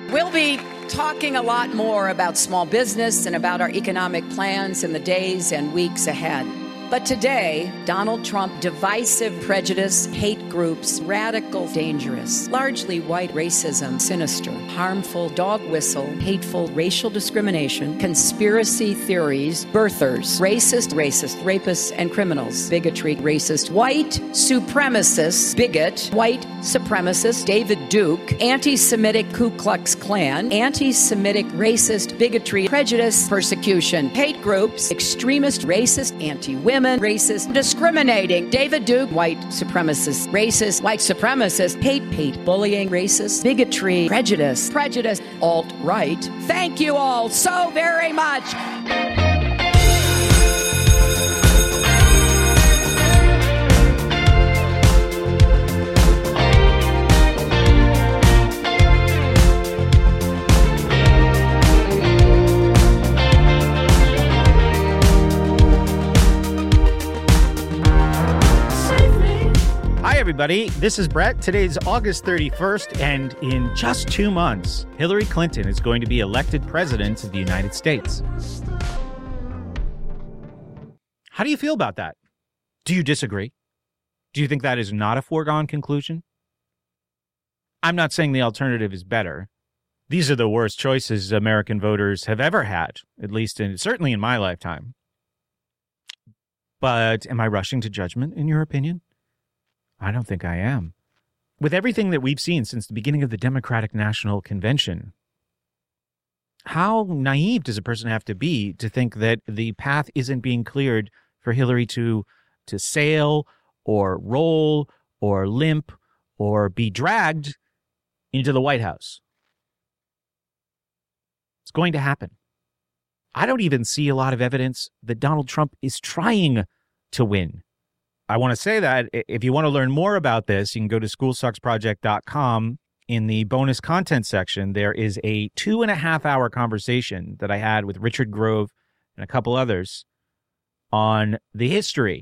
We'll be talking a lot more about small business and about our economic plans in the days and weeks ahead. But today, Donald Trump, divisive prejudice, hate groups, radical, dangerous, largely white racism, sinister, harmful, dog whistle, hateful, racial discrimination, conspiracy theories, birthers, racist, rapists, and criminals, bigotry, racist, white supremacist, bigot, white supremacist, David Duke, anti-Semitic Ku Klux Klan, anti-Semitic racist, bigotry, prejudice, persecution, hate groups, extremist, racist, anti-women, racist, discriminating, David Duke, white supremacist, racist, white supremacist, hate, bullying, racist, bigotry, prejudice, alt-right. Thank you all so very much. Hi, everybody. This is Brett. Today's August 31st, and in just 2 months, Hillary Clinton is going to be elected president of the United States. How do you feel about that? Do you disagree? Do you think that is not a foregone conclusion? I'm not saying the alternative is better. These are the worst choices American voters have ever had, at least certainly in my lifetime. But am I rushing to judgment, in your opinion? I don't think I am. With everything that we've seen since the beginning of the Democratic National Convention, how naive does a person have to be to think that the path isn't being cleared for Hillary to sail or roll or limp or be dragged into the White House? It's going to happen. I don't even see a lot of evidence that Donald Trump is trying to win. I want to say that if you want to learn more about this, you can go to schoolsucksproject.com. In the bonus content section, there is a 2.5-hour conversation that I had with Richard Grove and a couple others on the history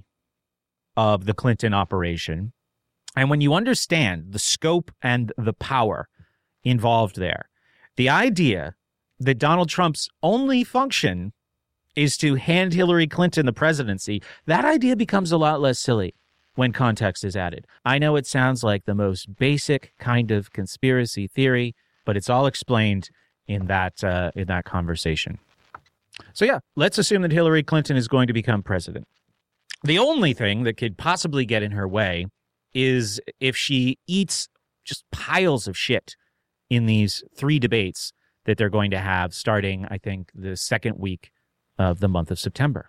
of the Clinton operation. And when you understand the scope and the power involved there, the idea that Donald Trump's only function is to hand Hillary Clinton the presidency, that idea becomes a lot less silly when context is added. I know it sounds like the most basic kind of conspiracy theory, but it's all explained in that conversation. So yeah, let's assume that Hillary Clinton is going to become president. The only thing that could possibly get in her way is if she eats just piles of shit in these 3 debates that they're going to have starting, I think, the second week of the month of September.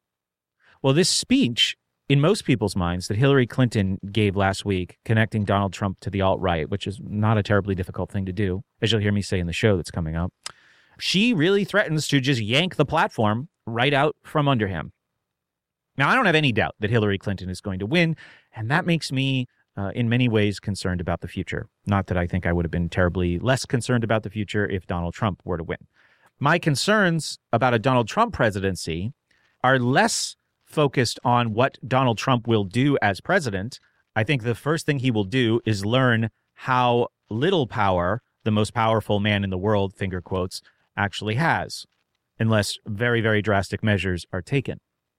Well, this speech, in most people's minds, that Hillary Clinton gave last week, connecting Donald Trump to the alt-right, which is not a terribly difficult thing to do, as you'll hear me say in the show that's coming up, she really threatens to just yank the platform right out from under him. Now, I don't have any doubt that Hillary Clinton is going to win, and that makes me, in many ways, concerned about the future. Not that I think I would have been terribly less concerned about the future if Donald Trump were to win. My concerns about a Donald Trump presidency are less focused on what Donald Trump will do as president. I think the first thing he will do is learn how little power the most powerful man in the world, finger quotes, actually has, unless very, very drastic measures are taken.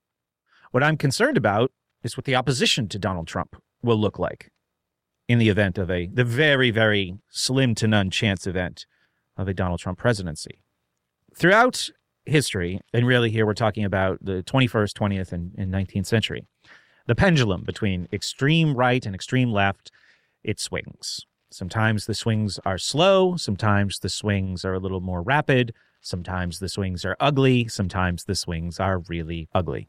What I'm concerned about is what the opposition to Donald Trump will look like in the event of the very, very slim to none chance event of a Donald Trump presidency. Throughout history, and really here we're talking about the 21st, 20th, and 19th century, the pendulum between extreme right and extreme left, it swings. Sometimes the swings are slow, sometimes the swings are a little more rapid, sometimes the swings are ugly, sometimes the swings are really ugly.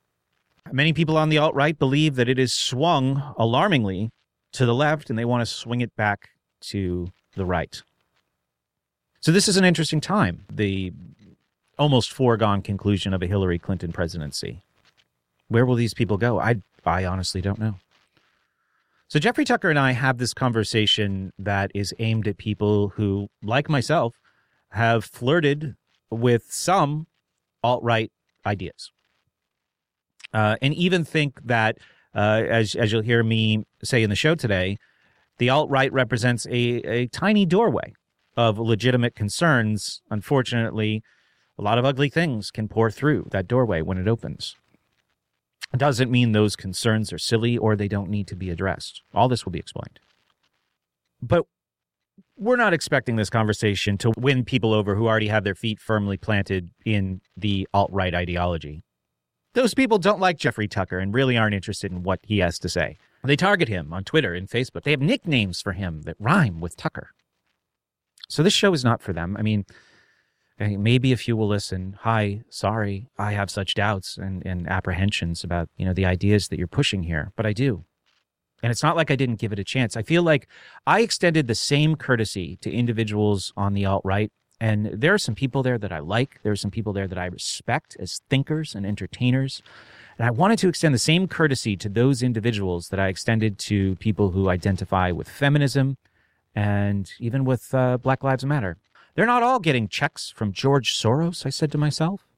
Many people on the alt-right believe that it is swung alarmingly to the left, and they want to swing it back to the right. So this is an interesting time, the almost foregone conclusion of a Hillary Clinton presidency. Where will these people go? I honestly don't know. So Jeffrey Tucker and I have this conversation that is aimed at people who, like myself, have flirted with some alt-right ideas. And even think that, as you'll hear me say in the show today, the alt-right represents a tiny doorway of legitimate concerns, unfortunately, a lot of ugly things can pour through that doorway when it opens. It doesn't mean those concerns are silly or they don't need to be addressed. All this will be explained. But we're not expecting this conversation to win people over who already have their feet firmly planted in the alt-right ideology. Those people don't like Jeffrey Tucker and really aren't interested in what he has to say. They target him on Twitter and Facebook. They have nicknames for him that rhyme with Tucker. So this show is not for them. I mean, maybe a few will listen. Hi, sorry, I have such doubts and apprehensions about, the ideas that you're pushing here, but I do. And it's not like I didn't give it a chance. I feel like I extended the same courtesy to individuals on the alt-right. And there are some people there that I like. There are some people there that I respect as thinkers and entertainers. And I wanted to extend the same courtesy to those individuals that I extended to people who identify with feminism and even with Black Lives Matter. They're not all getting checks from George Soros, I said to myself.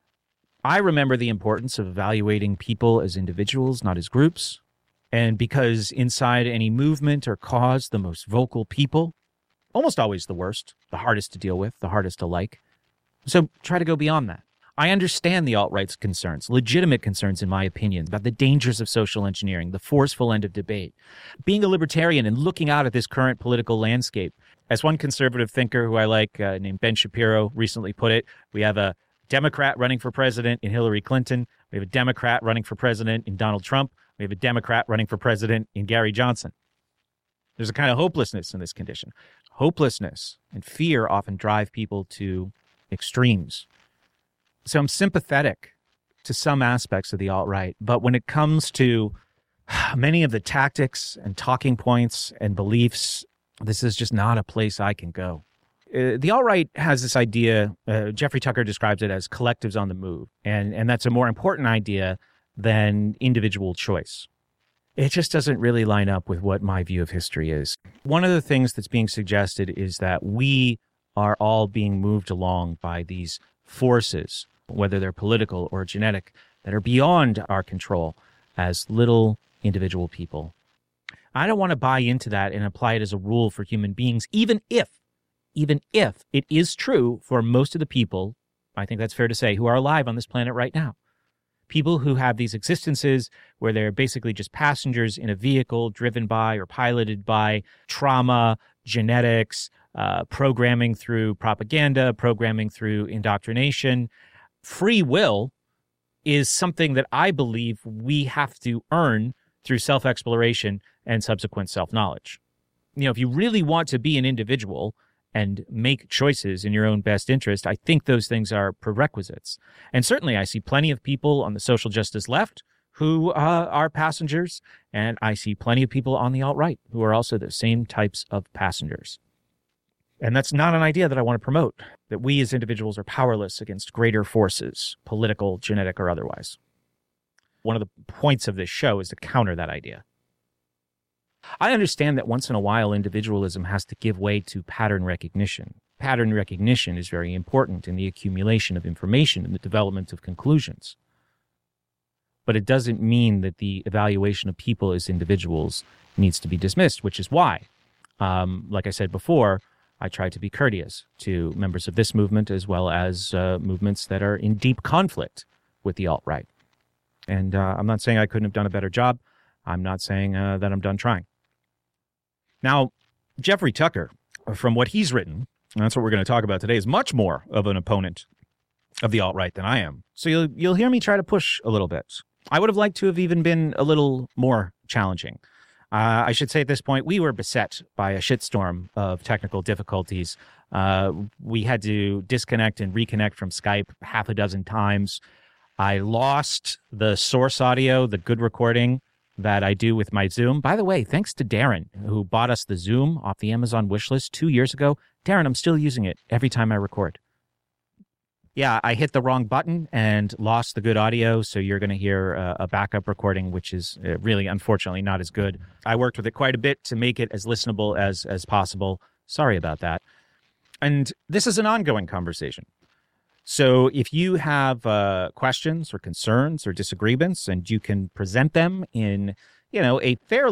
I remember the importance of evaluating people as individuals, not as groups. And because inside any movement or cause, the most vocal people, almost always the worst, the hardest to deal with, the hardest to like. So try to go beyond that. I understand the alt-right's concerns, legitimate concerns in my opinion, about the dangers of social engineering, the forceful end of debate. Being a libertarian and looking out at this current political landscape, as one conservative thinker who I like named Ben Shapiro recently put it, we have a Democrat running for president in Hillary Clinton. We have a Democrat running for president in Donald Trump. We have a Democrat running for president in Gary Johnson. There's a kind of hopelessness in this condition. Hopelessness and fear often drive people to extremes. So I'm sympathetic to some aspects of the alt-right, but when it comes to many of the tactics and talking points and beliefs, this is just not a place I can go. The alt-right has this idea, Jeffrey Tucker describes it as collectives on the move, and that's a more important idea than individual choice. It just doesn't really line up with what my view of history is. One of the things that's being suggested is that we are all being moved along by these forces, whether they're political or genetic, that are beyond our control as little individual people. I don't want to buy into that and apply it as a rule for human beings, even if it is true for most of the people, I think that's fair to say, who are alive on this planet right now. People who have these existences where they're basically just passengers in a vehicle driven by or piloted by trauma, genetics, programming through propaganda, programming through indoctrination. Free will is something that I believe we have to earn through self-exploration and subsequent self-knowledge. If you really want to be an individual and make choices in your own best interest, I think those things are prerequisites. And certainly I see plenty of people on the social justice left who are passengers, and I see plenty of people on the alt-right who are also the same types of passengers. And that's not an idea that I want to promote, that we as individuals are powerless against greater forces, political, genetic, or otherwise. One of the points of this show is to counter that idea. I understand that once in a while, individualism has to give way to pattern recognition. Pattern recognition is very important in the accumulation of information and the development of conclusions. But it doesn't mean that the evaluation of people as individuals needs to be dismissed, which is why, like I said before, I try to be courteous to members of this movement as well as movements that are in deep conflict with the alt-right. And I'm not saying I couldn't have done a better job. I'm not saying that I'm done trying. Now, Jeffrey Tucker, from what he's written, and that's what we're going to talk about today, is much more of an opponent of the alt-right than I am. So you'll hear me try to push a little bit. I would have liked to have even been a little more challenging. I should say at this point, we were beset by a shitstorm of technical difficulties. We had to disconnect and reconnect from Skype half a dozen times. I lost the source audio, the good recording that I do with my Zoom. By the way, thanks to Darren, who bought us the Zoom off the Amazon wishlist 2 years ago. Darren, I'm still using it every time I record. Yeah, I hit the wrong button and lost the good audio, so you're going to hear a backup recording, which is really, unfortunately, not as good. I worked with it quite a bit to make it as listenable as possible. Sorry about that. And this is an ongoing conversation. So if you have questions or concerns or disagreements, and you can present them in, a fairly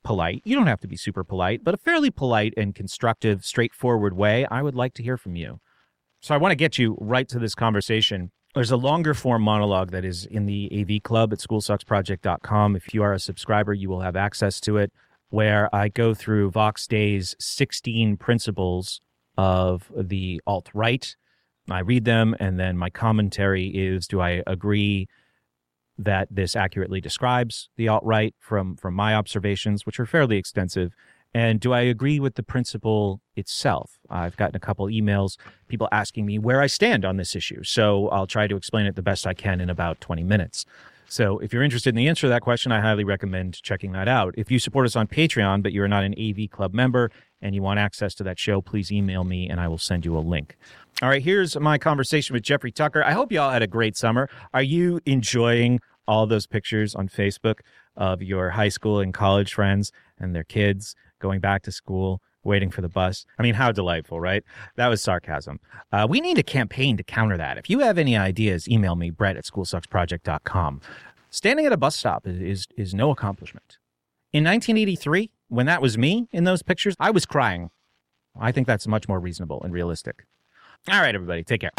polite, you don't have to be super polite, but a fairly polite and constructive, straightforward way, I would like to hear from you. So I want to get you right to this conversation. There's a longer form monologue that is in the AV Club at schoolsucksproject.com. If you are a subscriber, you will have access to it, where I go through Vox Day's 16 principles of the alt-right. I read them, and then my commentary is, do I agree that this accurately describes the alt-right from my observations, which are fairly extensive, and do I agree with the principle itself? I've gotten a couple emails, people asking me where I stand on this issue, so I'll try to explain it the best I can in about 20 minutes. So if you're interested in the answer to that question, I highly recommend checking that out. If you support us on Patreon, but you're not an AV Club member and you want access to that show, please email me and I will send you a link. All right, here's my conversation with Jeffrey Tucker. I hope you all had a great summer. Are you enjoying all those pictures on Facebook of your high school and college friends and their kids going back to school, waiting for the bus? I mean, how delightful, right? That was sarcasm. We need a campaign to counter that. If you have any ideas, email me, brett@schoolsucksproject.com. Standing at a bus stop is no accomplishment. In 1983, when that was me in those pictures, I was crying. I think that's much more reasonable and realistic. All right, everybody, take care.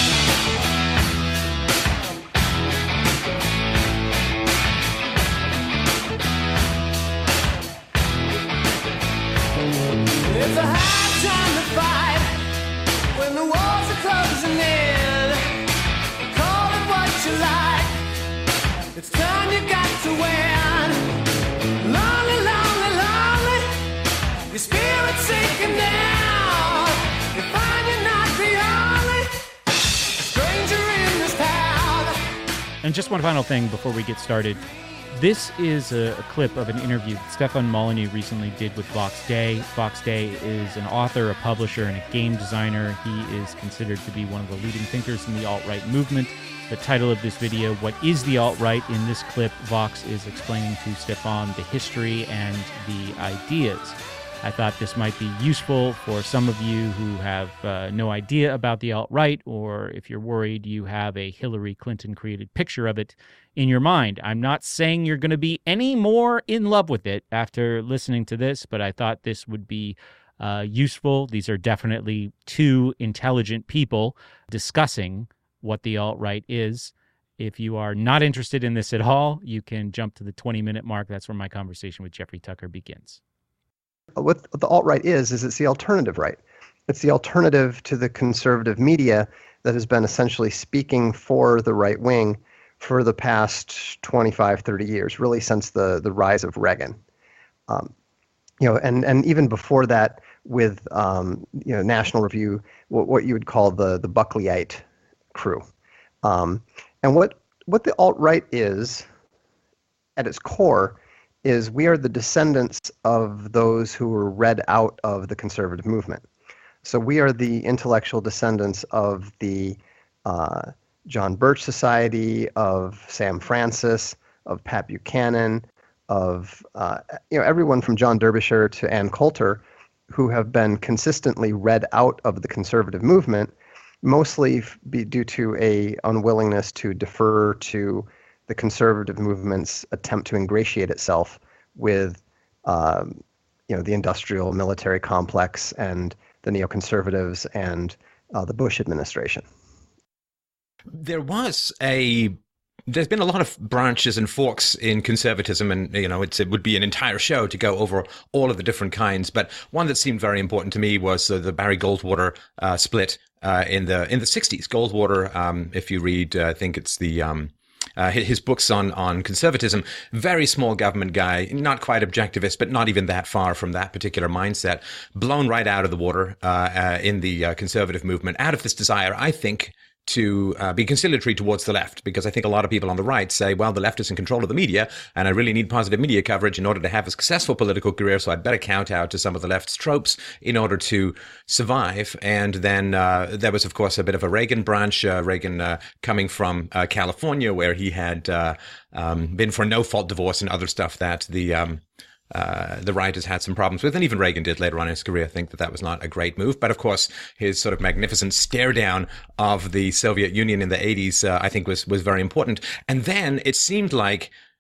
It's a hard time to fight when the walls are closing in. Call it what you like. It's time you got to win. Lonely, lonely, lonely. Your spirit's sinking down. You find you're not the only stranger in this town. And just one final thing before we get started. This is a clip of an interview that Stefan Molyneux recently did with Vox Day. Vox Day is an author, a publisher, and a game designer. He is considered to be one of the leading thinkers in the alt-right movement. The title of this video, What is the Alt-Right? In this clip, Vox is explaining to Stefan the history and the ideas. I thought this might be useful for some of you who have no idea about the alt-right, or if you're worried you have a Hillary Clinton-created picture of it in your mind. I'm not saying you're going to be any more in love with it after listening to this, but I thought this would be useful. These are definitely two intelligent people discussing what the alt-right is. If you are not interested in this at all, you can jump to the 20-minute mark. That's where my conversation with Jeffrey Tucker begins. What the alt-right is it's the alternative right. It's the alternative to the conservative media that has been essentially speaking for the right wing for the past 25, 30 years, really since the rise of Reagan. And even before that with, National Review, what you would call the Buckleyite crew. And what the alt-right is at its core is we are the descendants of those who were read out of the conservative movement. So we are the intellectual descendants of the John Birch Society, of Sam Francis, of Pat Buchanan, of everyone from John Derbyshire to Ann Coulter, who have been consistently read out of the conservative movement, mostly due to a unwillingness to defer to the conservative movement's attempt to ingratiate itself with, the industrial military complex and the neoconservatives and the Bush administration. There's been a lot of branches and forks in conservatism, and it would be an entire show to go over all of the different kinds. But one that seemed very important to me was the Barry Goldwater split in the 60s. Goldwater, if you read, I think it's his books on conservatism, very small government guy, not quite objectivist, but not even that far from that particular mindset, blown right out of the water in the conservative movement, out of this desire, I think, to be conciliatory towards the left, because I think a lot of people on the right say, well, the left is in control of the media, and I really need positive media coverage in order to have a successful political career, so I'd better count out to some of the left's tropes in order to survive. And then there was, of course, a bit of a Reagan branch, Reagan coming from California, where he had been for a no-fault divorce and other stuff that the right has had some problems with, and even Reagan did later on in his career think that was not a great move. But of course, his sort of magnificent stare down of the Soviet Union in the 80s, I think was very important. And then it seemed like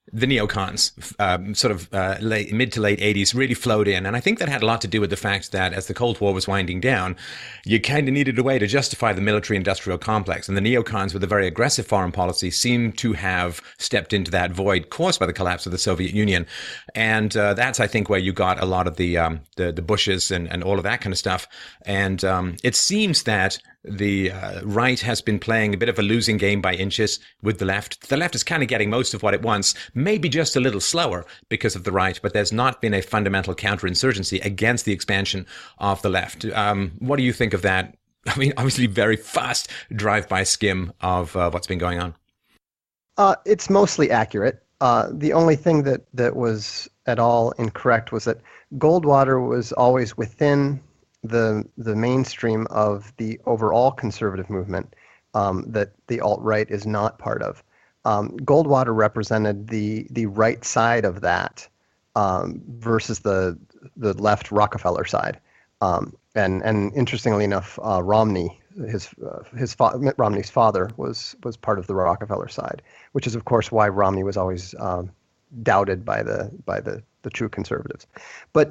the neocons, mid to late 80s, really flowed in. And I think that had a lot to do with the fact that as the Cold War was winding down, you kind of needed a way to justify the military-industrial complex. And the neocons, with a very aggressive foreign policy, seem to have stepped into that void caused by the collapse of the Soviet Union. And that's, I think, where you got a lot of the Bushes and all of that kind of stuff. And it seems that the right has been playing a bit of a losing game by inches with the left. The left is kind of getting most of what it wants, maybe just a little slower because of the right, but there's not been a fundamental counterinsurgency against the expansion of the left. What do you think of that? I mean, obviously very fast drive-by skim of what's been going on. It's mostly accurate. The only thing that was at all incorrect was that Goldwater was always within the mainstream of the overall conservative movement that the alt-right is not part of. Goldwater represented the right side of that versus the left Rockefeller side. And interestingly enough, Romney, Mitt Romney's father was part of the Rockefeller side, which is of course why Romney was always doubted by the true conservatives. But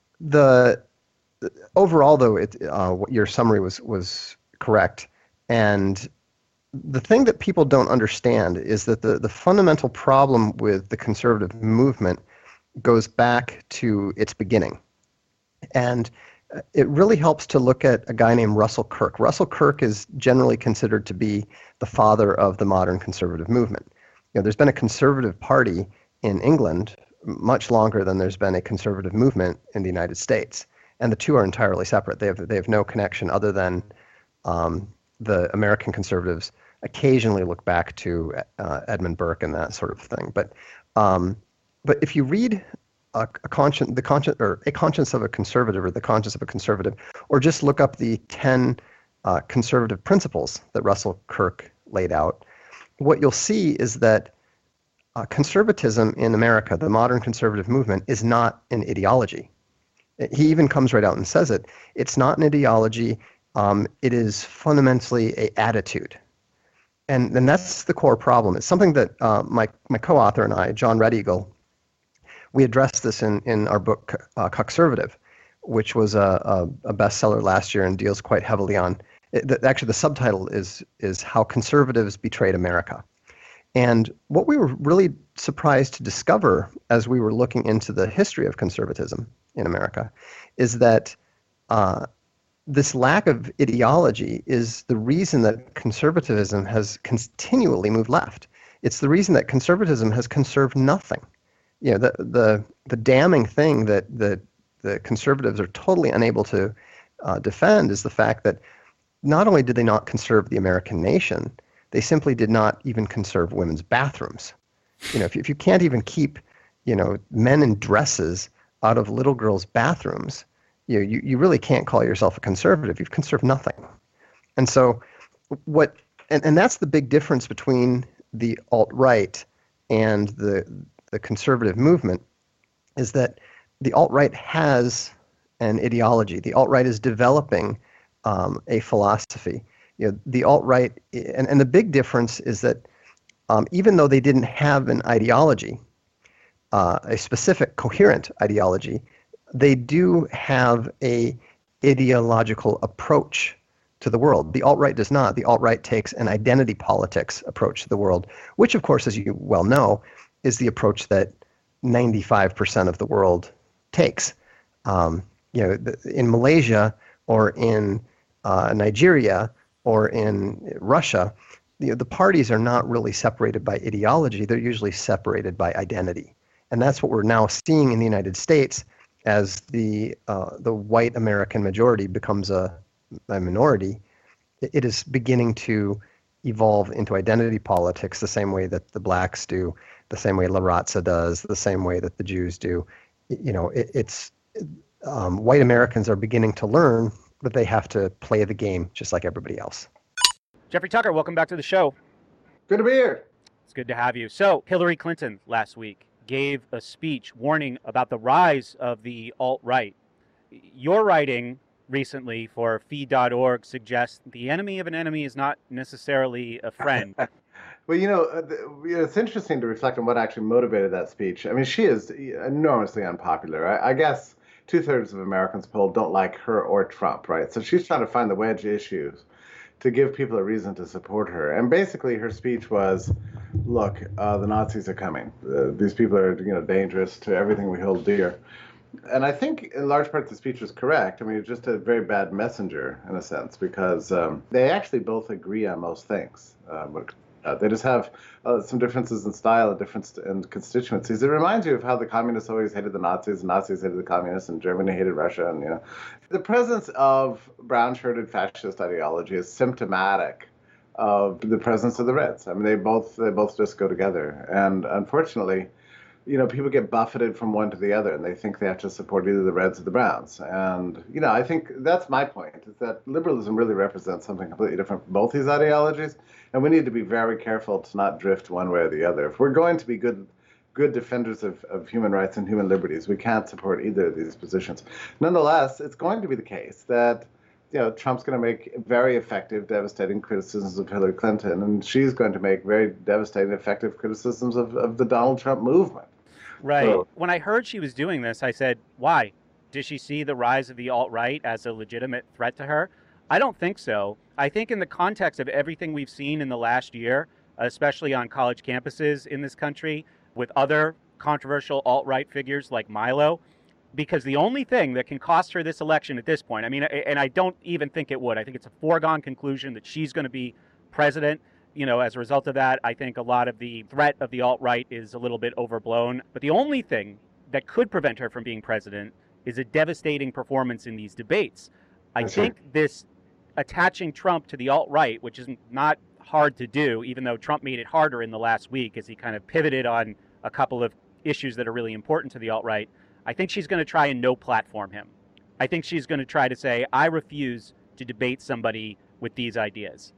overall, though, your summary was correct. And the thing that people don't understand is that the fundamental problem with the conservative movement goes back to its beginning. And it really helps to look at a guy named Russell Kirk. Russell Kirk is generally considered to be the father of the modern conservative movement. There's been a conservative party in England much longer than there's been a conservative movement in the United States. And the two are entirely separate. They have no connection other than the American conservatives occasionally look back to Edmund Burke and that sort of thing. But if you read a conscience of a conservative, or the conscience of a conservative, or just look up the 10 conservative principles that Russell Kirk laid out, what you'll see is that conservatism in America, the modern conservative movement, is not an ideology. He even comes right out and says it. It's not an ideology. It is fundamentally an attitude. And that's the core problem. It's something that my co-author and I, John Red Eagle, we addressed this in our book, Cuckservative, which was a bestseller last year and deals quite heavily on, actually the subtitle is How Conservatives Betrayed America. And what we were really surprised to discover as we were looking into the history of conservatism in America is that this lack of ideology is the reason that conservatism has continually moved left. It's the reason that conservatism has conserved nothing. The damning thing that the conservatives are totally unable to defend is the fact that not only did they not conserve the American nation, they simply did not even conserve women's bathrooms. If you can't even keep, men in dresses out of little girls' bathrooms, you really can't call yourself a conservative. You've conserved nothing. And so and that's the big difference between the alt-right and the conservative movement, is that the alt-right has an ideology. The alt-right is developing a philosophy. The alt-right, and the big difference is that even though they didn't have an ideology, a specific coherent ideology, they do have a ideological approach to the world. The alt-right does not. The alt-right takes an identity politics approach to the world, which of course, as you well know, is the approach that 95% of the world takes. In Malaysia or in Nigeria or in Russia, the parties are not really separated by ideology. They're usually separated by identity. And that's what we're now seeing in the United States as the white American majority becomes a minority. It is beginning to evolve into identity politics the same way that the blacks do, the same way La Raza does, the same way that the Jews do. White Americans are beginning to learn that they have to play the game just like everybody else. Jeffrey Tucker, welcome back to the show. Good to be here. It's good to have you. So, Hillary Clinton last week gave a speech warning about the rise of the alt-right. Your writing recently for feed.org suggests the enemy of an enemy is not necessarily a friend. Well, it's interesting to reflect on what actually motivated that speech. I mean, she is enormously unpopular. I guess two-thirds of Americans polled don't like her or Trump, right? So she's trying to find the wedge issues to give people a reason to support her. And basically, her speech was, "Look, the Nazis are coming. These people are, dangerous to everything we hold dear." And I think in large part the speech was correct. I mean, it's just a very bad messenger in a sense because they actually both agree on most things. They just have some differences in style and difference in constituencies. It reminds you of how the communists always hated the Nazis, and Nazis hated the communists, and Germany hated Russia. And the presence of brown-shirted fascist ideology is symptomatic of the presence of the Reds. I mean, they both just go together. And unfortunately, people get buffeted from one to the other, and they think they have to support either the Reds or the Browns. And, I think that's my point, is that liberalism really represents something completely different from both these ideologies, and we need to be very careful to not drift one way or the other. If we're going to be good defenders of human rights and human liberties, we can't support either of these positions. Nonetheless, it's going to be the case that Trump's going to make very effective, devastating criticisms of Hillary Clinton, and she's going to make very devastating, effective criticisms of the Donald Trump movement. Right. So, when I heard she was doing this, I said, why? Does she see the rise of the alt-right as a legitimate threat to her? I don't think so. I think in the context of everything we've seen in the last year, especially on college campuses in this country, with other controversial alt-right figures like Milo, because the only thing that can cost her this election at this point, I mean, and I don't even think it would. I think it's a foregone conclusion that she's going to be president. As a result of that, I think a lot of the threat of the alt-right is a little bit overblown. But the only thing that could prevent her from being president is a devastating performance in these debates. I think this attaching Trump to the alt-right, which is not hard to do, even though Trump made it harder in the last week as he kind of pivoted on a couple of issues that are really important to the alt-right, I think she's going to try and no-platform him. I think she's going to try to say, I refuse to debate somebody with these ideas.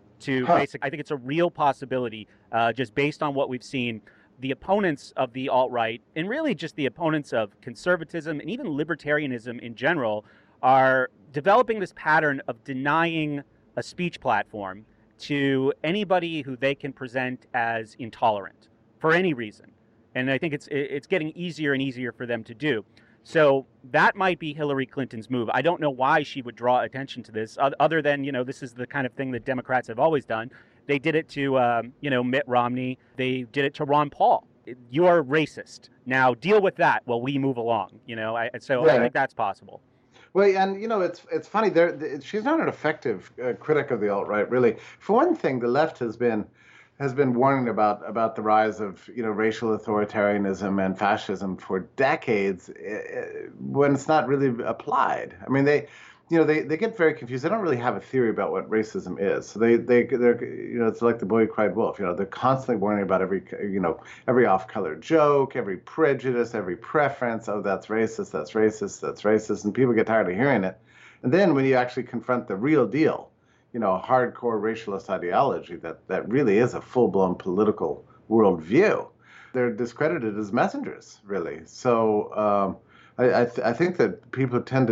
I think it's a real possibility, just based on what we've seen. The opponents of the alt-right, and really just the opponents of conservatism and even libertarianism in general, are developing this pattern of denying a speech platform to anybody who they can present as intolerant for any reason. And I think it's getting easier and easier for them to do. So that might be Hillary Clinton's move. I don't know why she would draw attention to this, other than, this is the kind of thing that Democrats have always done. They did it to, Mitt Romney. They did it to Ron Paul. You're racist. Now deal with that while we move along, I think that's possible. Well, and it's funny. She's not an effective critic of the alt-right, really. For one thing, the left has been warning about the rise of racial authoritarianism and fascism for decades, when it's not really applied. I mean, they get very confused. They don't really have a theory about what racism is. So they're it's like the boy who cried wolf. They're constantly warning about every off-color joke, every prejudice, every preference. Oh, that's racist, that's racist, that's racist, and people get tired of hearing it. And then when you actually confront the real deal, hardcore racialist ideology that really is a full-blown political worldview, they're discredited as messengers, really. So I think that people will tend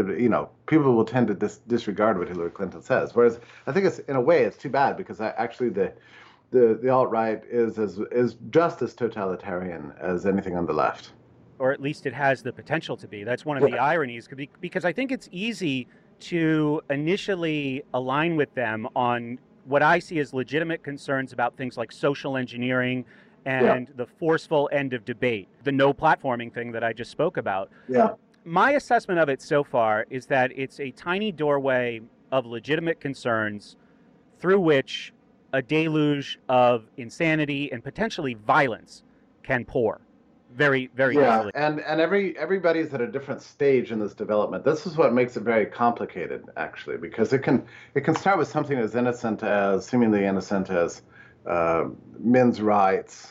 to disregard what Hillary Clinton says. Whereas I think in a way it's too bad, because actually the alt-right is just as totalitarian as anything on the left. Or at least it has the potential to be. That's one of the ironies, because I think it's easy to initially align with them on what I see as legitimate concerns about things like social engineering and the forceful end of debate, the no platforming thing that I just spoke about. Yeah. My assessment of it so far is that it's a tiny doorway of legitimate concerns through which a deluge of insanity and potentially violence can pour very, very easily. And everybody's at a different stage in this development. This is what makes it very complicated, actually, because it can start with something as seemingly innocent as men's rights,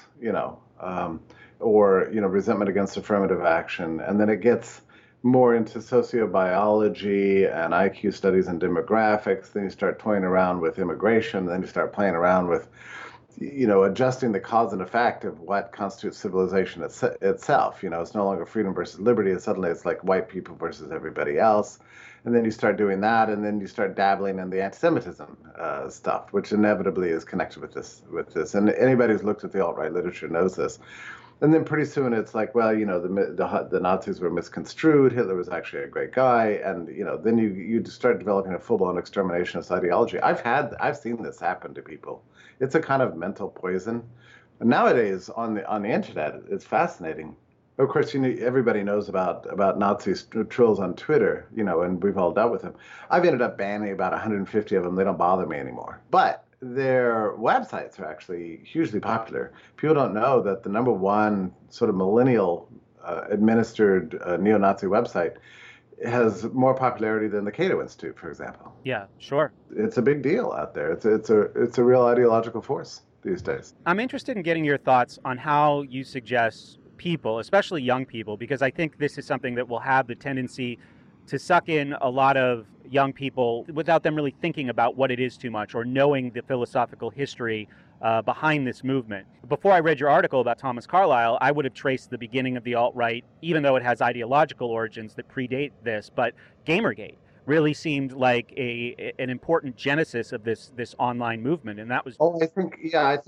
or resentment against affirmative action, and then it gets more into sociobiology and IQ studies and demographics. Then you start toying around with immigration. Then you start playing around with adjusting the cause and effect of what constitutes civilization itself. It's no longer freedom versus liberty, and suddenly it's like white people versus everybody else. and then you start doing that, and then you start dabbling in the anti-Semitism stuff, which inevitably is connected with this. And anybody who's looked at the alt-right literature knows this. And then pretty soon it's like, well, the Nazis were misconstrued. Hitler was actually a great guy, and then you start developing a full-blown exterminationist ideology. I've seen this happen to people. It's a kind of mental poison. And nowadays on the internet, it's fascinating. Of course, everybody knows about Nazi trolls on Twitter, and we've all dealt with them. I've ended up banning about 150 of them. They don't bother me anymore. But their websites are actually hugely popular. People don't know that the number one sort of millennial administered neo-Nazi website has more popularity than the Cato Institute, for example. Yeah, sure. It's a big deal out there. It's a real ideological force these days. I'm interested in getting your thoughts on how you suggest people, especially young people, because I think this is something that will have the tendency to suck in a lot of young people without them really thinking about what it is too much or knowing the philosophical history behind this movement. Before I read your article about Thomas Carlyle, I would have traced the beginning of the alt-right, even though it has ideological origins that predate this, but Gamergate really seemed like an important genesis of this online movement, and that was. Oh, I think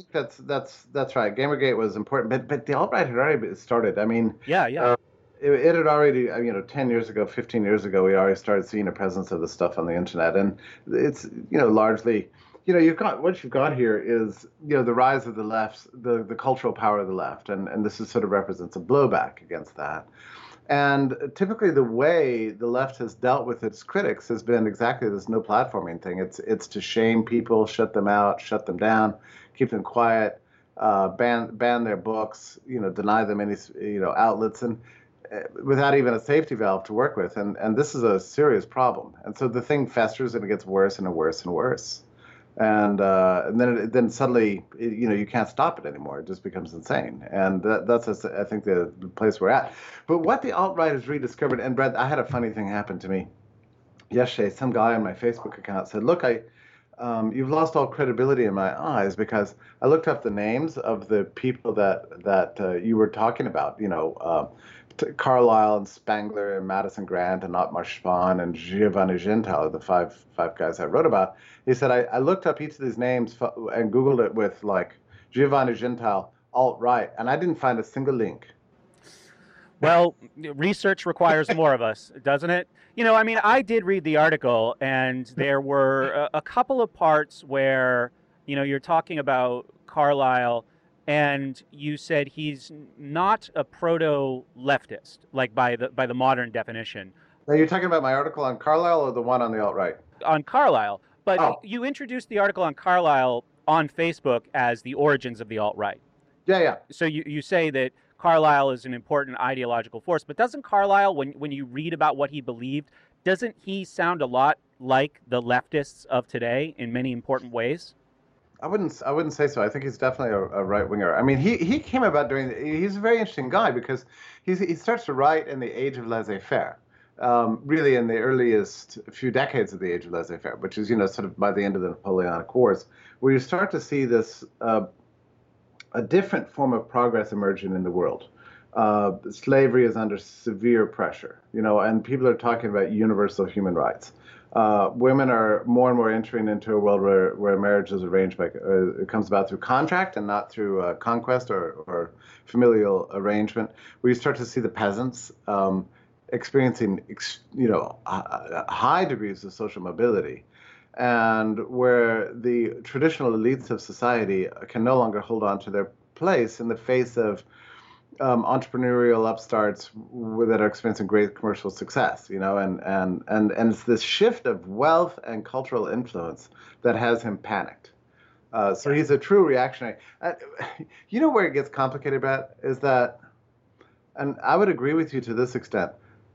that's right. Gamergate was important, but the alt-right had already started. I mean, yeah. It had already, 10 years ago, 15 years ago, we already started seeing a presence of this stuff on the internet, and it's largely. What you've got here is, the rise of the left, the cultural power of the left, and this sort of represents a blowback against that. And typically the way the left has dealt with its critics has been exactly this no platforming thing. It's to shame people, shut them out, shut them down, keep them quiet, ban their books, deny them any, outlets, and without even a safety valve to work with. And this is a serious problem. And so the thing festers and it gets worse and worse and worse. And then suddenly, you can't stop it anymore. It just becomes insane. And that's I think, the place we're at. But what the alt-right has rediscovered, and Brett, I had a funny thing happen to me yesterday. Some guy on my Facebook account said, look, you've lost all credibility in my eyes, because I looked up the names of the people that you were talking about, Carlyle and Spangler and Madison Grant and Otmar Spahn and Giovanni Gentile, the five guys I wrote about. He said, I looked up each of these names and Googled it with Giovanni Gentile, alt-right, and I didn't find a single link. Well, research requires more of us, doesn't it? I did read the article, and there were a couple of parts where, you're talking about Carlyle, and you said he's not a proto-leftist, like by the modern definition. Now, you're talking about my article on Carlyle or the one on the alt-right? On Carlyle. But You introduced the article on Carlyle on Facebook as the origins of the alt-right. Yeah. So you say that Carlyle is an important ideological force, but doesn't Carlyle, when you read about what he believed, doesn't he sound a lot like the leftists of today in many important ways? I wouldn't say so. I think he's definitely a right winger. I mean, he came about he's a very interesting guy, because he starts to write in the age of laissez-faire, really in the earliest few decades of the age of laissez-faire, which is sort of by the end of the Napoleonic Wars, where you start to see this a different form of progress emerging in the world. Slavery is under severe pressure, and people are talking about universal human rights. Women are more and more entering into a world where marriage is arranged by, it comes about through contract and not through conquest or familial arrangement. We start to see the peasants experiencing, high degrees of social mobility, and where the traditional elites of society can no longer hold on to their place in the face of entrepreneurial upstarts that are experiencing great commercial success, and it's this shift of wealth and cultural influence that has him panicked. So he's a true reactionary. Where it gets complicated about is that, and I would agree with you to this extent,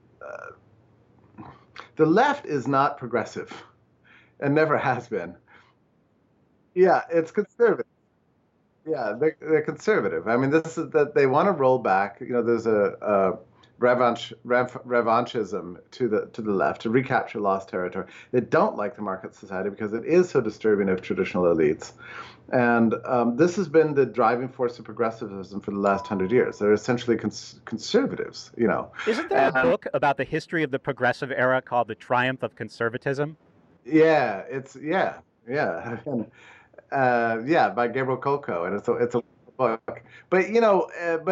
the left is not progressive and never has been. Yeah, it's conservative. Yeah, they're conservative. I mean, this is that they want to roll back. There's a revanchism to the left to recapture lost territory. They don't like the market society because it is so disturbing of traditional elites. And this has been the driving force of progressivism for the last 100 years. They're essentially conservatives, you know. Isn't there a book about the history of the progressive era called The Triumph of Conservatism? Yeah, and, by Gabriel Kolko, and it's a book. But you know,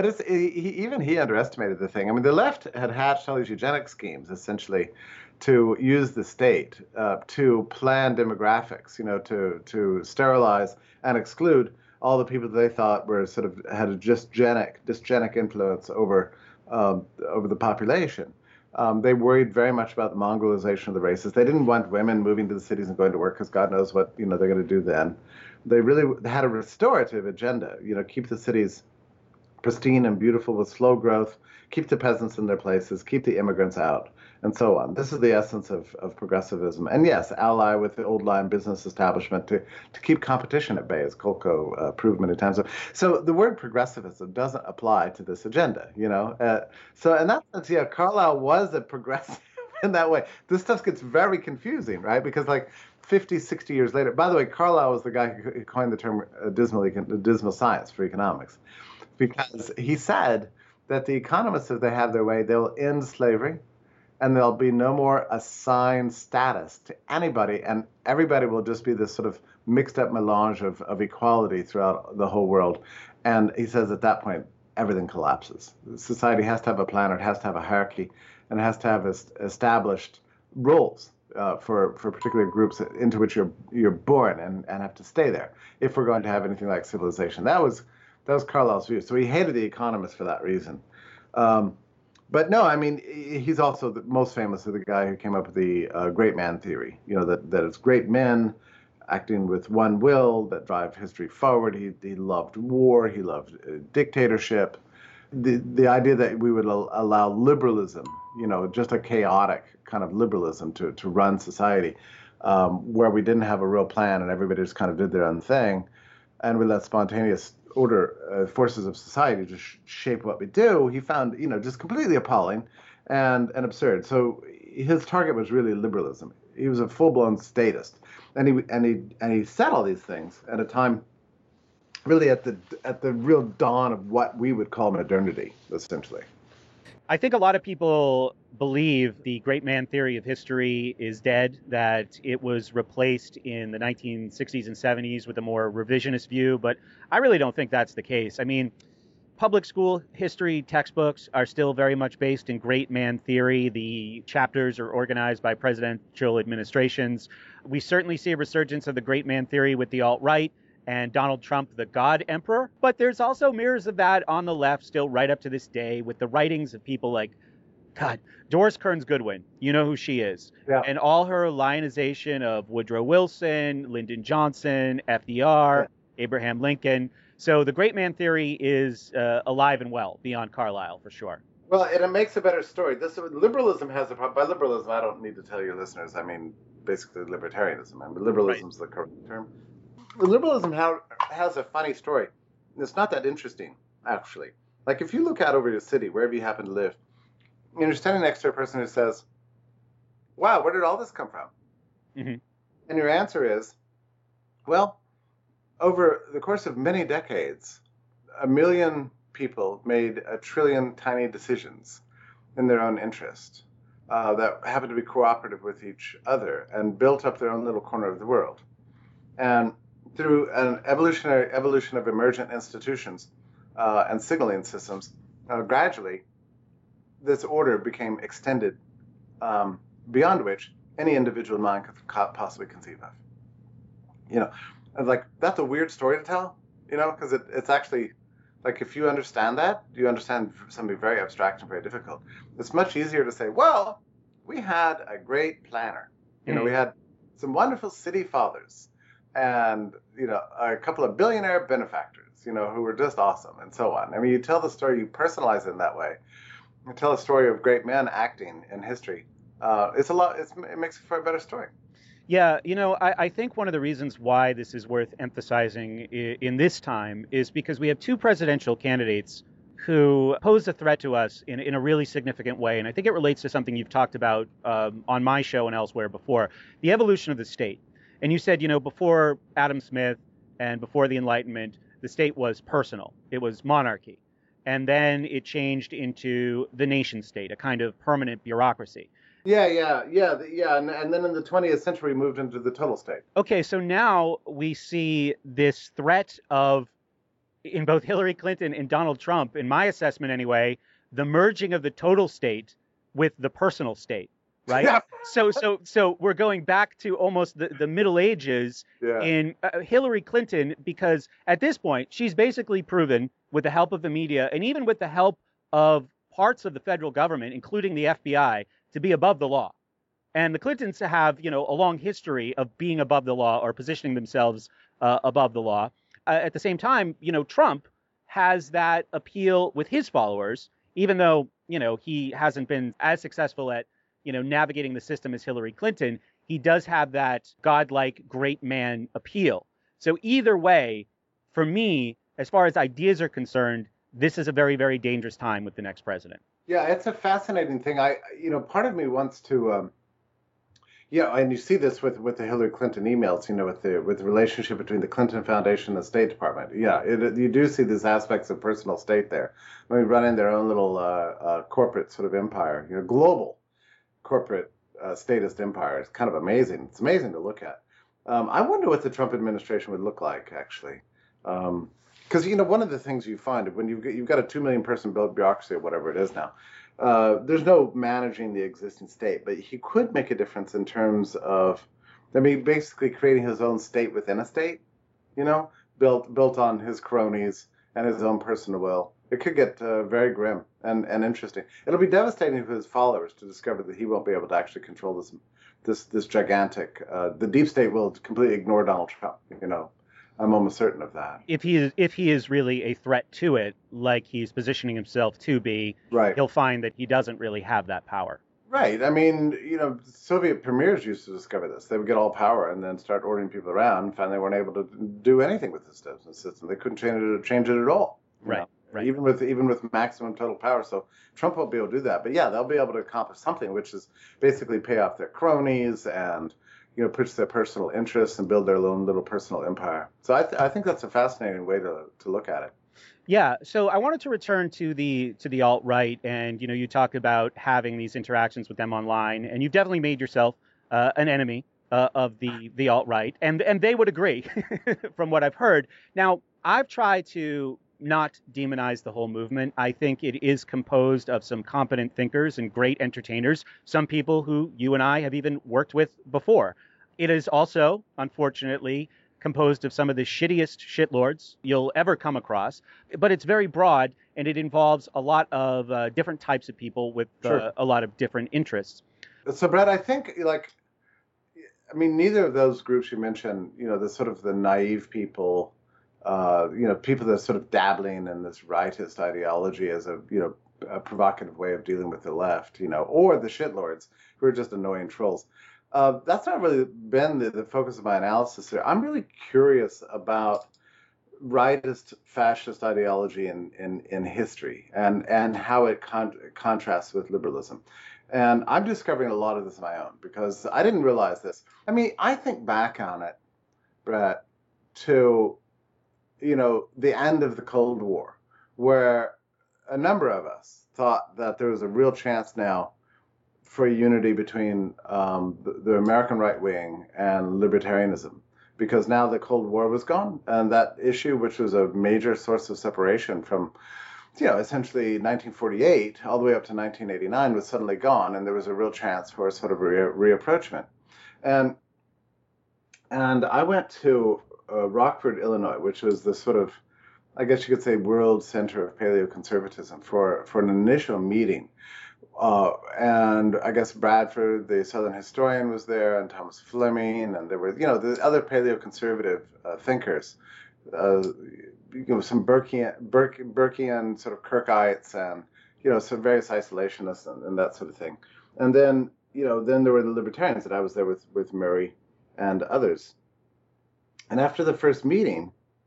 he underestimated the thing. I mean, the left had hatched all these eugenics schemes essentially to use the state to plan demographics, you know, to sterilize and exclude all the people that they thought were sort of had a dysgenic influence over the population. They worried very much about the Mongolization of the races. They didn't want women moving to the cities and going to work because God knows what they're going to do then. They really had a restorative agenda. You know, keep the cities pristine and beautiful with slow growth, keep the peasants in their places, keep the immigrants out, and so on. This is the essence of progressivism. And yes, ally with the old line business establishment to keep competition at bay, as Kolko proved many times. So the word progressivism doesn't apply to this agenda, you know. So in that sense, yeah, Carlyle was a progressive in that way. This stuff gets very confusing, right? Because like 50, 60 years later, by the way, Carlyle was the guy who coined the term dismal science for economics, because he said that the economists, if they have their way, they will end slavery, and there'll be no more assigned status to anybody, and everybody will just be this sort of mixed up melange of equality throughout the whole world. And he says at that point, everything collapses. Society has to have a plan, it has to have a hierarchy, and it has to have established roles for particular groups into which you're born and have to stay there if we're going to have anything like civilization. That was Carlyle's view. So he hated the economists for that reason. But no, I mean, he's also most famously the guy who came up with the great man theory, you know, that it's great men acting with one will that drive history forward. He loved war. He loved dictatorship. The idea that we would allow liberalism, you know, just a chaotic kind of liberalism to run society, where we didn't have a real plan and everybody just kind of did their own thing, and we let spontaneous order forces of society just shape what we do, he found, you know, just completely appalling and absurd. So his target was really liberalism. He was a full-blown statist, and he said all these things at a time really at the real dawn of what we would call modernity, essentially. I think a lot of people believe the great man theory of history is dead, that it was replaced in the 1960s and 70s with a more revisionist view, but I really don't think that's the case. I mean, public school history textbooks are still very much based in great man theory. The chapters are organized by presidential administrations. We certainly see a resurgence of the great man theory with the alt-right and Donald Trump, the God Emperor. But there's also mirrors of that on the left still right up to this day with the writings of people like, Doris Kearns Goodwin. You know who she is. Yeah. And all her lionization of Woodrow Wilson, Lyndon Johnson, FDR, Abraham Lincoln. So the great man theory is alive and well beyond Carlyle, for sure. Well, and it makes a better story. Liberalism has a problem. By liberalism, I don't need to tell your listeners. I mean, basically libertarianism. I mean, liberalism is the correct term. Liberalism has a funny story. It's not that interesting, actually. Like, if you look out over your city, wherever you happen to live, and you're standing next to a person who says, wow, where did all this come from? Mm-hmm. And your answer is, well, over the course of many decades, 1 million people made 1 trillion tiny decisions in their own interest that happened to be cooperative with each other and built up their own little corner of the world. And through an evolution of emergent institutions and signaling systems, gradually, this order became extended beyond which any individual mind could possibly conceive of. You know, like, that's a weird story to tell, you know, because it's actually, like, if you understand that, you understand something very abstract and very difficult. It's much easier to say, well, we had a great planner. You know, we had some wonderful city fathers and, you know, a couple of billionaire benefactors, you know, who were just awesome and so on. I mean, you tell the story, you personalize it in that way. You tell a story of great men acting in history. It makes for a better story. Yeah, you know, I think one of the reasons why this is worth emphasizing in this time is because we have two presidential candidates who pose a threat to us in a really significant way. And I think it relates to something you've talked about on my show and elsewhere before, the evolution of the state. And you said, before Adam Smith and before the Enlightenment, the state was personal. It was monarchy. And then it changed into the nation state, a kind of permanent bureaucracy. Yeah. And then in the 20th century, we moved into the total state. Okay, so now we see this threat of, in both Hillary Clinton and Donald Trump, in my assessment anyway, the merging of the total state with the personal state, right? Yeah. So we're going back to almost the Middle Ages in Hillary Clinton, because at this point, she's basically proven, with the help of the media and even with the help of parts of the federal government, including the FBI, to be above the law. And the Clintons have, a long history of being above the law or positioning themselves above the law. At the same time, Trump has that appeal with his followers, even though, he hasn't been as successful at, navigating the system as Hillary Clinton. He does have that godlike great man appeal. So either way, for me, as far as ideas are concerned, this is a very, very dangerous time with the next president. Yeah, it's a fascinating thing. Part of me wants to, and you see this with the Hillary Clinton emails, with the relationship between the Clinton Foundation and the State Department. Yeah, you do see these aspects of personal state there. I mean, running their own little corporate sort of empire, global corporate statist empire. It's kind of amazing. It's amazing to look at. I wonder what the Trump administration would look like, actually. Because, one of the things you find when you've got a 2 million person bureaucracy or whatever it is now, there's no managing the existing state, but he could make a difference in terms of, basically creating his own state within a state, built on his cronies and his own personal will. It could get very grim and interesting. It'll be devastating for his followers to discover that he won't be able to actually control this gigantic. The deep state will completely ignore Donald Trump. I'm almost certain of that. If he is really a threat to it, like he's positioning himself to be, right, he'll find that he doesn't really have that power. Right. Soviet premiers used to discover this. They would get all power and then start ordering people around and find they weren't able to do anything with this system. They couldn't change it at all. Right. Right. Even with maximum total power. So Trump won't be able to do that. But yeah, they'll be able to accomplish something, which is basically pay off their cronies and push their personal interests and build their own little personal empire. So I think that's a fascinating way to look at it. Yeah. So I wanted to return to the alt-right, and you talked about having these interactions with them online, and you've definitely made yourself an enemy of the alt-right, and they would agree from what I've heard. Now, I've tried to not demonize the whole movement. I think it is composed of some competent thinkers and great entertainers, some people who you and I have even worked with before. It is also, unfortunately, composed of some of the shittiest shitlords you'll ever come across, but it's very broad, and it involves a lot of different types of people with a lot of different interests. So, Brad, I think, neither of those groups you mentioned, the sort of the naive people, people that are sort of dabbling in this rightist ideology as a provocative way of dealing with the left, or the shitlords who are just annoying trolls. That's not really been the focus of my analysis here. I'm really curious about rightist fascist ideology in history and how it contrasts with liberalism. And I'm discovering a lot of this on my own because I didn't realize this. I think back on it, Brett, to the end of the Cold War, where a number of us thought that there was a real chance now for unity between the American right wing and libertarianism, because now the Cold War was gone, and that issue, which was a major source of separation from, essentially 1948 all the way up to 1989, was suddenly gone, and there was a real chance for a sort of reapproachment. And I went to Rockford, Illinois, which was the sort of, I guess you could say, world center of paleoconservatism for an initial meeting. And I guess Bradford, the Southern historian, was there, and Thomas Fleming, and there were, the other paleoconservative thinkers, some Burkean sort of Kirkites, and some various isolationists and that sort of thing. And then then there were the libertarians, and I was there with Murray and others. And after the first meeting,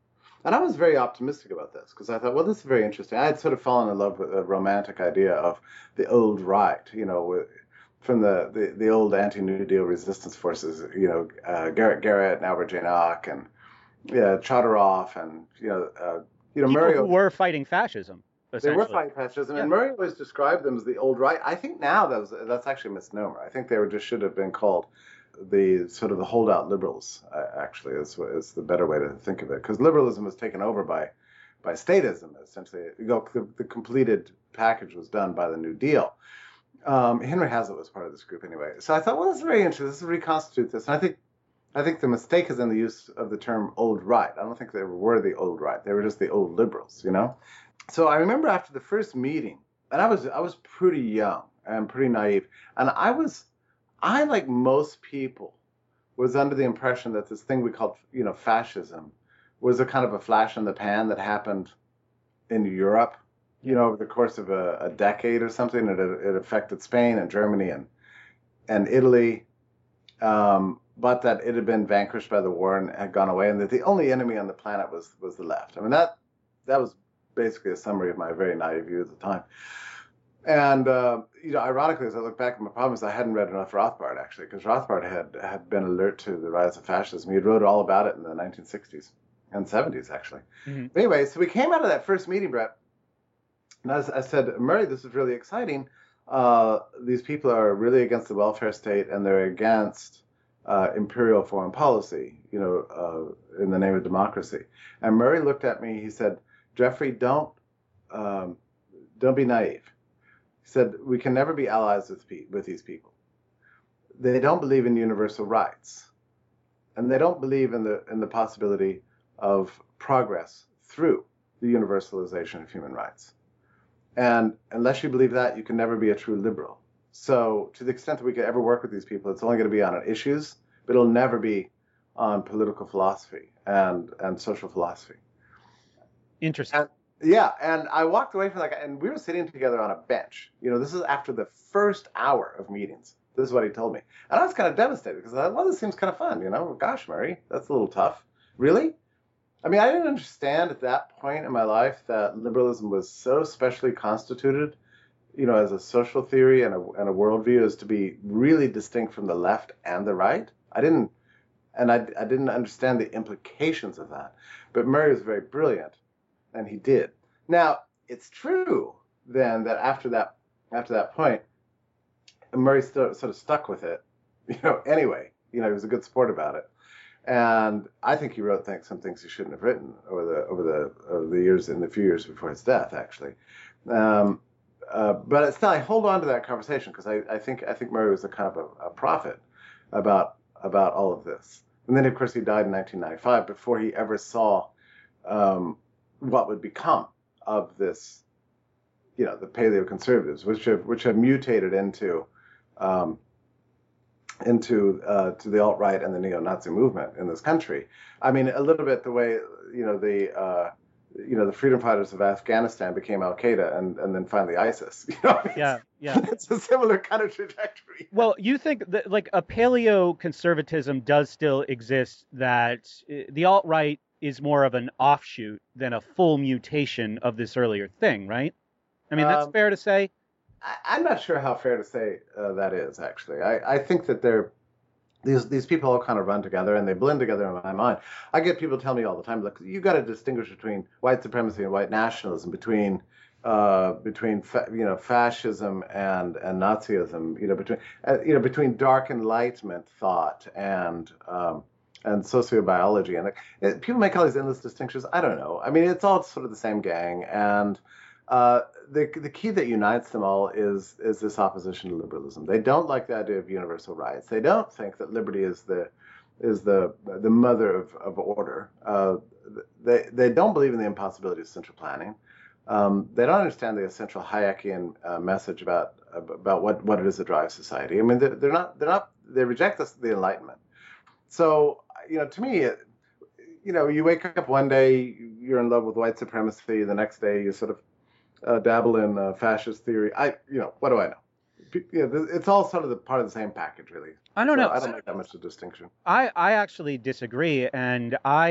And I was very optimistic about this because I thought, well, this is very interesting. I had sort of fallen in love with the romantic idea of the old right, from the old anti-New Deal resistance forces, Garrett and Albert Janock and Chodorov and People Murray. who were fighting fascism. They were fighting fascism, and Murray always described them as the old right. I think now that's actually a misnomer. I think they should have been called the sort of the holdout liberals. Actually, is the better way to think of it, because liberalism was taken over by statism. Essentially, the completed package was done by the New Deal. Henry Hazlitt was part of this group anyway. So I thought, well, this is very interesting. This is reconstitute this, and I think the mistake is in the use of the term old right. I don't think they were the old right. They were just the old liberals, So I remember after the first meeting, and I was pretty young and pretty naive, and I like most people was under the impression that this thing we called fascism was a kind of a flash in the pan that happened in Europe, over the course of a decade or something. It affected Spain and Germany and Italy, but that it had been vanquished by the war and had gone away, and that the only enemy on the planet was the left. I mean, that was basically a summary of my very naive view at the time. And ironically, as I look back at my problems, I hadn't read enough Rothbard actually, because Rothbard had been alert to the rise of fascism. He had wrote all about it in the 1960s and 70s actually. Mm-hmm. Anyway, so we came out of that first meeting, Brett, and I said, Murray, this is really exciting. These people are really against the welfare state, and they're against imperial foreign policy, in the name of democracy. And Murray looked at me. He said, Jeffrey, don't be naive. He said, we can never be allies with these people. They don't believe in universal rights, and they don't believe in the possibility of progress through the universalization of human rights. And unless you believe that, you can never be a true liberal. So to the extent that we could ever work with these people, it's only going to be on issues, but it'll never be on political philosophy and social philosophy. Interesting. And I walked away from that guy, and we were sitting together on a bench. This is after the first hour of meetings. This is what he told me. And I was kind of devastated because I thought, well, this seems kind of fun, Gosh, Murray, that's a little tough. Really? I mean, I didn't understand at that point in my life that liberalism was so specially constituted, as a social theory and a worldview, as to be really distinct from the left and the right. I didn't understand the implications of that. But Murray was very brilliant. And he did. Now, it's true then that after that point, Murray sort of stuck with it, anyway. He was a good sport about it. And I think he wrote some things he shouldn't have written over the years, in the few years before his death, actually. But still, I hold on to that conversation because I think Murray was a kind of a prophet about all of this. And then, of course, he died in 1995 before he ever saw what would become of this, the paleoconservatives, which have mutated into to the alt-right and the neo-Nazi movement in this country. I mean, a little bit the way the freedom fighters of Afghanistan became Al-Qaeda and then finally ISIS. Yeah. It's a similar kind of trajectory. Well, you think that like a paleoconservatism does still exist, that the alt-right is more of an offshoot than a full mutation of this earlier thing, right? I mean, that's fair to say. I'm not sure how fair to say that is, actually. I think that these people all kind of run together and they blend together in my mind. I get people tell me all the time, look, you got to distinguish between white supremacy and white nationalism, between fascism and Nazism, between dark Enlightenment thought and sociobiology, and people make all these endless distinctions. I don't know. I mean, it's all sort of the same gang, and the key that unites them all is this opposition to liberalism. They don't like the idea of universal rights. They don't think that liberty is the mother of order. They don't believe in the impossibility of central planning. They don't understand the essential Hayekian message about what it is that drives society. I mean, they reject the Enlightenment. So, to me, you wake up one day, you're in love with white supremacy. The next day, you sort of dabble in fascist theory. What do I know? It's all sort of part of the same package, really. I don't know. I don't make that much of a distinction. I actually disagree, and I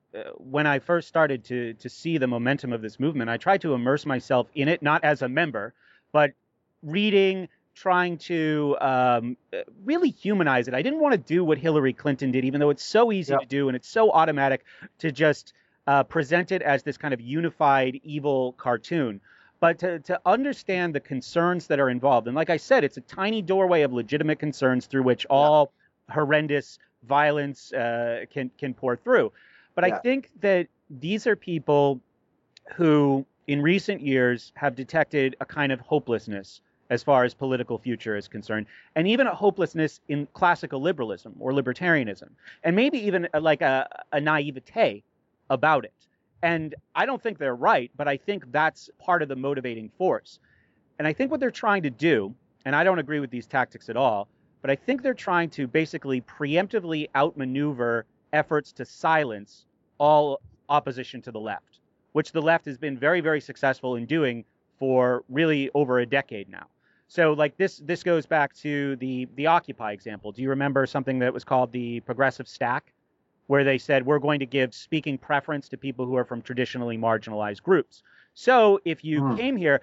when I first started to see the momentum of this movement, I tried to immerse myself in it, not as a member, but reading, trying to really humanize it. I didn't want to do what Hillary Clinton did, even though it's so easy to do and it's so automatic to just present it as this kind of unified evil cartoon. But to understand the concerns that are involved. And like I said, it's a tiny doorway of legitimate concerns through which all horrendous violence can pour through. But I think that these are people who, in recent years, have detected a kind of hopelessness as far as political future is concerned, and even a hopelessness in classical liberalism or libertarianism, and maybe even like a naivete about it. And I don't think they're right, but I think that's part of the motivating force. And I think what they're trying to do, and I don't agree with these tactics at all, but I think they're trying to basically preemptively outmaneuver efforts to silence all opposition to the left, which the left has been very, very successful in doing for really over a decade now. So like this goes back to the Occupy example. Do you remember something that was called the progressive stack, where they said we're going to give speaking preference to people who are from traditionally marginalized groups? So if you came here,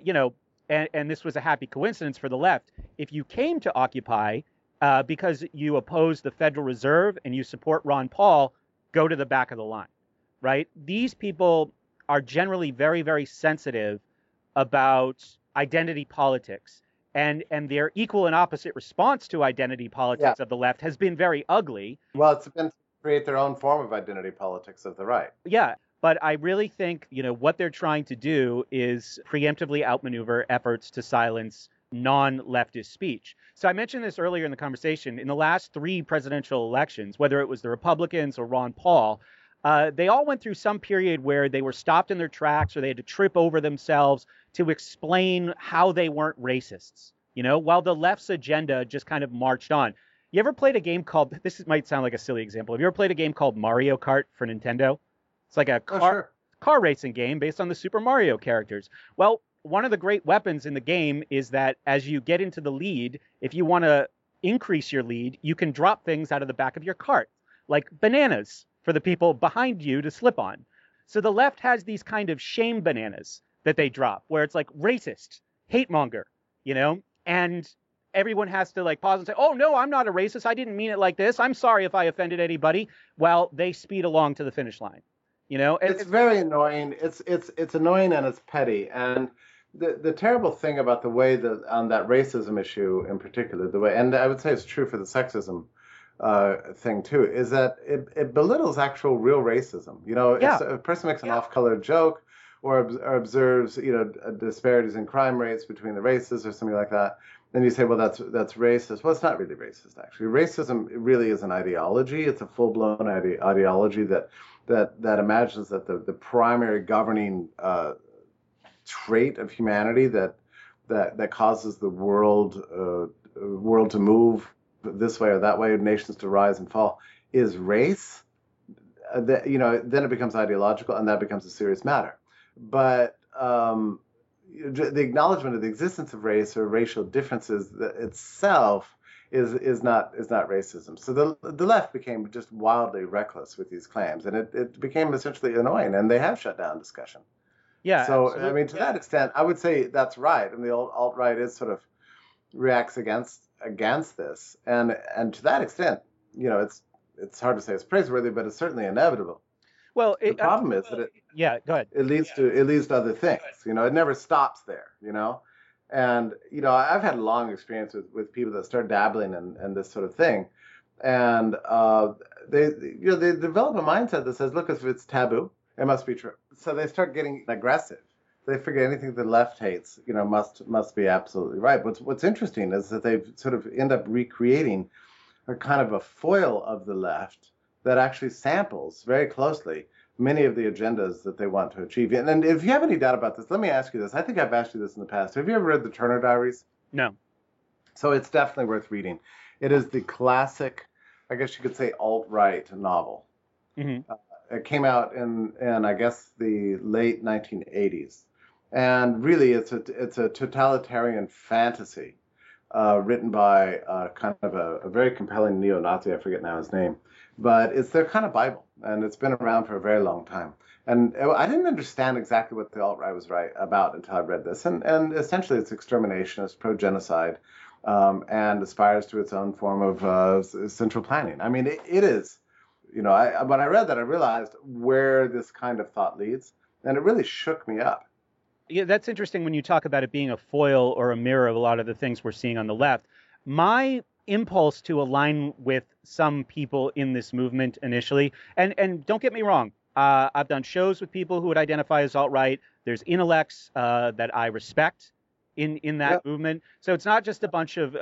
and this was a happy coincidence for the left, if you came to Occupy because you oppose the Federal Reserve and you support Ron Paul, go to the back of the line, right? These people are generally very, very sensitive about identity politics. And their equal and opposite response to identity politics of the left has been very ugly. Well, it's been to create their own form of identity politics of the right. Yeah. But I really think, what they're trying to do is preemptively outmaneuver efforts to silence non-leftist speech. So I mentioned this earlier in the conversation. In the last 3 presidential elections, whether it was the Republicans or Ron Paul, they all went through some period where they were stopped in their tracks or they had to trip over themselves to explain how they weren't racists, while the left's agenda just kind of marched on. You ever played a game called, this might sound like a silly example, have you ever played a game called Mario Kart for Nintendo? It's like a car racing game based on the Super Mario characters. Well, one of the great weapons in the game is that as you get into the lead, if you want to increase your lead, you can drop things out of the back of your cart, like bananas for the people behind you to slip on. So the left has these kind of shame bananas that they drop, where it's like racist, hate monger, and everyone has to like pause and say, oh, no, I'm not a racist. I didn't mean it like this. I'm sorry if I offended anybody. Well, they speed along to the finish line. It's very annoying. It's annoying and it's petty. And the terrible thing about the way that on that racism issue in particular, the way, and I would say it's true for the sexism thing too, is that it belittles actual real racism. If a person makes an off-color joke or observes, disparities in crime rates between the races or something like that, then you say, well, that's racist. Well, it's not really racist, actually. Racism really is an ideology. It's a full-blown ideology that imagines that the primary governing trait of humanity that causes the world to move this way or that way, nations to rise and fall, is race. Then it becomes ideological, and that becomes a serious matter. But the acknowledgement of the existence of race or racial differences itself is not racism. So the left became just wildly reckless with these claims, and it became essentially annoying, and they have shut down discussion. Yeah. So I mean, to that extent, I would say that's right, and the old alt-right is sort of reacts against this, and to that extent, it's hard to say it's praiseworthy, but it's certainly inevitable. Well, the problem is that go ahead. It leads to other things. It never stops there. And I've had a long experience with people that start dabbling in this sort of thing, and they develop a mindset that says, look, if it's taboo, it must be true. So they start getting aggressive. They figure anything the left hates, must be absolutely right. What's interesting is that they've sort of end up recreating a kind of a foil of the left that actually samples very closely many of the agendas that they want to achieve. And if you have any doubt about this, let me ask you this. I think I've asked you this in the past. Have you ever read the Turner Diaries? No. So it's definitely worth reading. It is the classic, I guess you could say, alt-right novel. Mm-hmm. It came out in I guess the late 1980s, and really it's a totalitarian fantasy written by kind of a very compelling neo-Nazi. I forget now his name, but it's their kind of Bible, and it's been around for a very long time. And I didn't understand exactly what the alt-right was right about until I read this. And essentially, it's exterminationist, pro-genocide, and aspires to its own form of central planning. I mean, it is. When I read that, I realized where this kind of thought leads, and it really shook me up. Yeah, that's interesting when you talk about it being a foil or a mirror of a lot of the things we're seeing on the left. My impulse to align with some people in this movement initially, and don't get me wrong, I've done shows with people who would identify as alt-right. There's intellects that I respect in that movement. So it's not just a bunch of,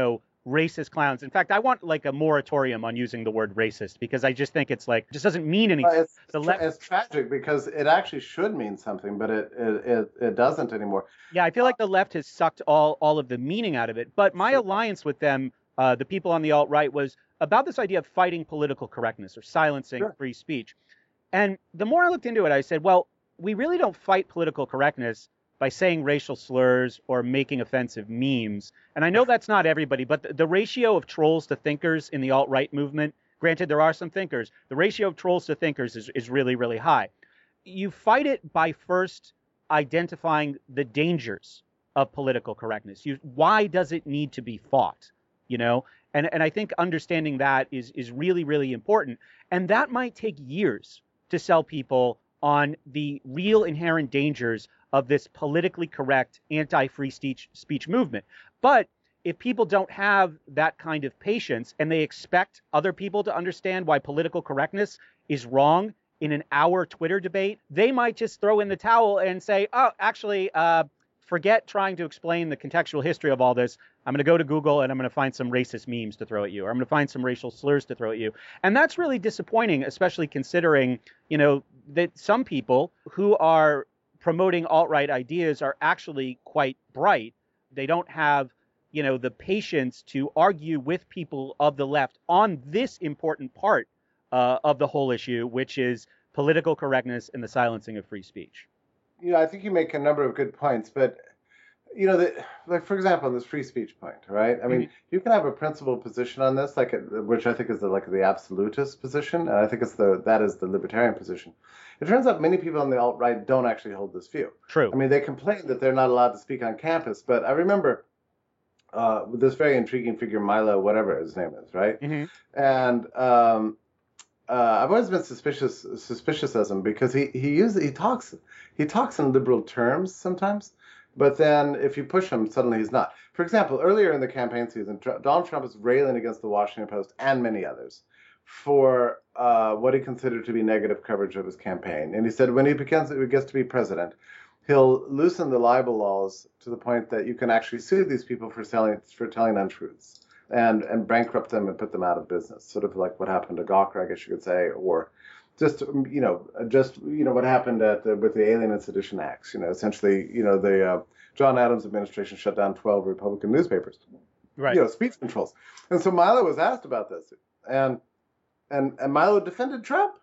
racist clowns. In fact, I want like a moratorium on using the word racist, because I just think it's like, just doesn't mean anything. It's tragic because it actually should mean something, but it doesn't anymore. Yeah, I feel like the left has sucked all of the meaning out of it. But my alliance with them, the people on the alt-right, was about this idea of fighting political correctness or silencing free speech. And the more I looked into it, I said, well, we really don't fight political correctness by saying racial slurs or making offensive memes. And I know that's not everybody, but the ratio of trolls to thinkers in the alt-right movement, granted, there are some thinkers, the ratio of trolls to thinkers is really, really high. You fight it by first identifying the dangers of political correctness. Why does it need to be fought? And I think understanding that is really, really important. And that might take years to sell people on the real inherent dangers of this politically correct anti-free speech movement. But if people don't have that kind of patience and they expect other people to understand why political correctness is wrong in an hour Twitter debate, they might just throw in the towel and say, oh, actually, forget trying to explain the contextual history of all this. I'm going to go to Google and I'm going to find some racist memes to throw at you, or I'm going to find some racial slurs to throw at you. And that's really disappointing, especially considering, that some people who are promoting alt-right ideas are actually quite bright. They don't have, the patience to argue with people of the left on this important part of the whole issue, which is political correctness and the silencing of free speech. I think you make a number of good points, but like for example, on this free speech point, right? I mean, you can have a principled position on this, which I think is the absolutist position, and I think that is the libertarian position. It turns out many people on the alt-right don't actually hold this view. True. I mean, they complain that they're not allowed to speak on campus, but I remember this very intriguing figure, Milo, whatever his name is, right? Mm-hmm. And I've always been suspicious of him because he talks in liberal terms sometimes. But then if you push him, suddenly he's not. For example, earlier in the campaign season, Donald Trump was railing against the Washington Post and many others for what he considered to be negative coverage of his campaign. And he said when he gets to be president, he'll loosen the libel laws to the point that you can actually sue these people for telling untruths and bankrupt them and put them out of business, sort of like what happened to Gawker, I guess you could say, or just what happened with the Alien and Sedition Acts. Essentially, the John Adams administration shut down 12 Republican newspapers. Right. Speech controls. And so Milo was asked about this, and Milo defended Trump.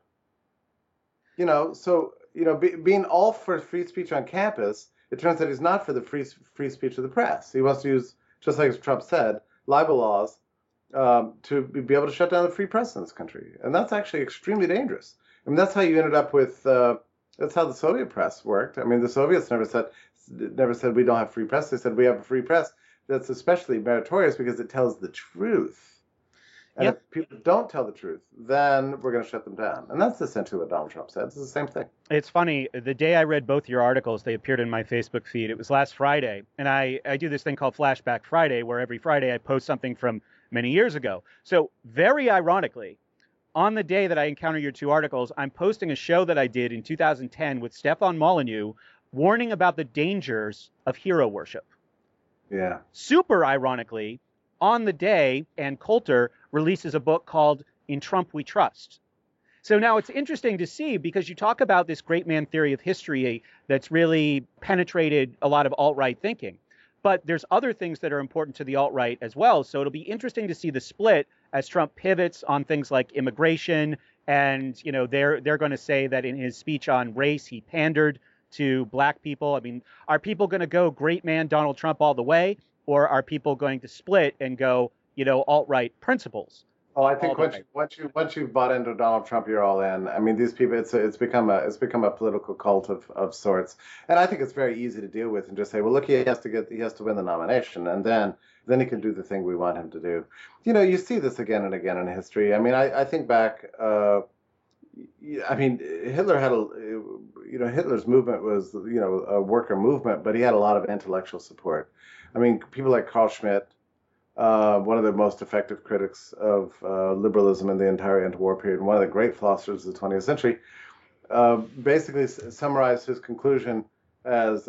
Being all for free speech on campus, it turns out he's not for the free speech of the press. He wants to use, just like Trump said, libel laws to be able to shut down the free press in this country. And that's actually extremely dangerous. I mean, that's how you ended up with, that's how the Soviet press worked. I mean, the Soviets never said we don't have free press. They said we have a free press that's especially meritorious because it tells the truth. And if people don't tell the truth, then we're going to shut them down. And that's essentially what Donald Trump said. It's the same thing. It's funny. The day I read both your articles, they appeared in my Facebook feed. It was last Friday. And I do this thing called Flashback Friday, where every Friday I post something from many years ago. So very ironically, on the day that I encounter your two articles, I'm posting a show that I did in 2010 with Stefan Molyneux, warning about the dangers of hero worship. Yeah. Super ironically, on the day, Ann Coulter releases a book called In Trump We Trust. So now it's interesting to see, because you talk about this great man theory of history that's really penetrated a lot of alt-right thinking. But there's other things that are important to the alt-right as well. So it'll be interesting to see the split as Trump pivots on things like immigration. And, they're going to say that in his speech on race, he pandered to black people. I mean, are people going to go great man Donald Trump all the way? Or are people going to split and go, alt-right principles Oh, I all think the way. once you've bought into Donald Trump, you're all in. I mean, these people, it's become a political cult of sorts, and I think it's very easy to deal with and just say, well, look, he has to win the nomination, and then he can do the thing we want him to do. You know, you see this again and again in history. I mean, I think back. I mean, Hitler had Hitler's movement was, a worker movement, but he had a lot of intellectual support. I mean, people like Carl Schmitt, one of the most effective critics of liberalism in the entire interwar period, and one of the great philosophers of the 20th century, basically summarized his conclusion as,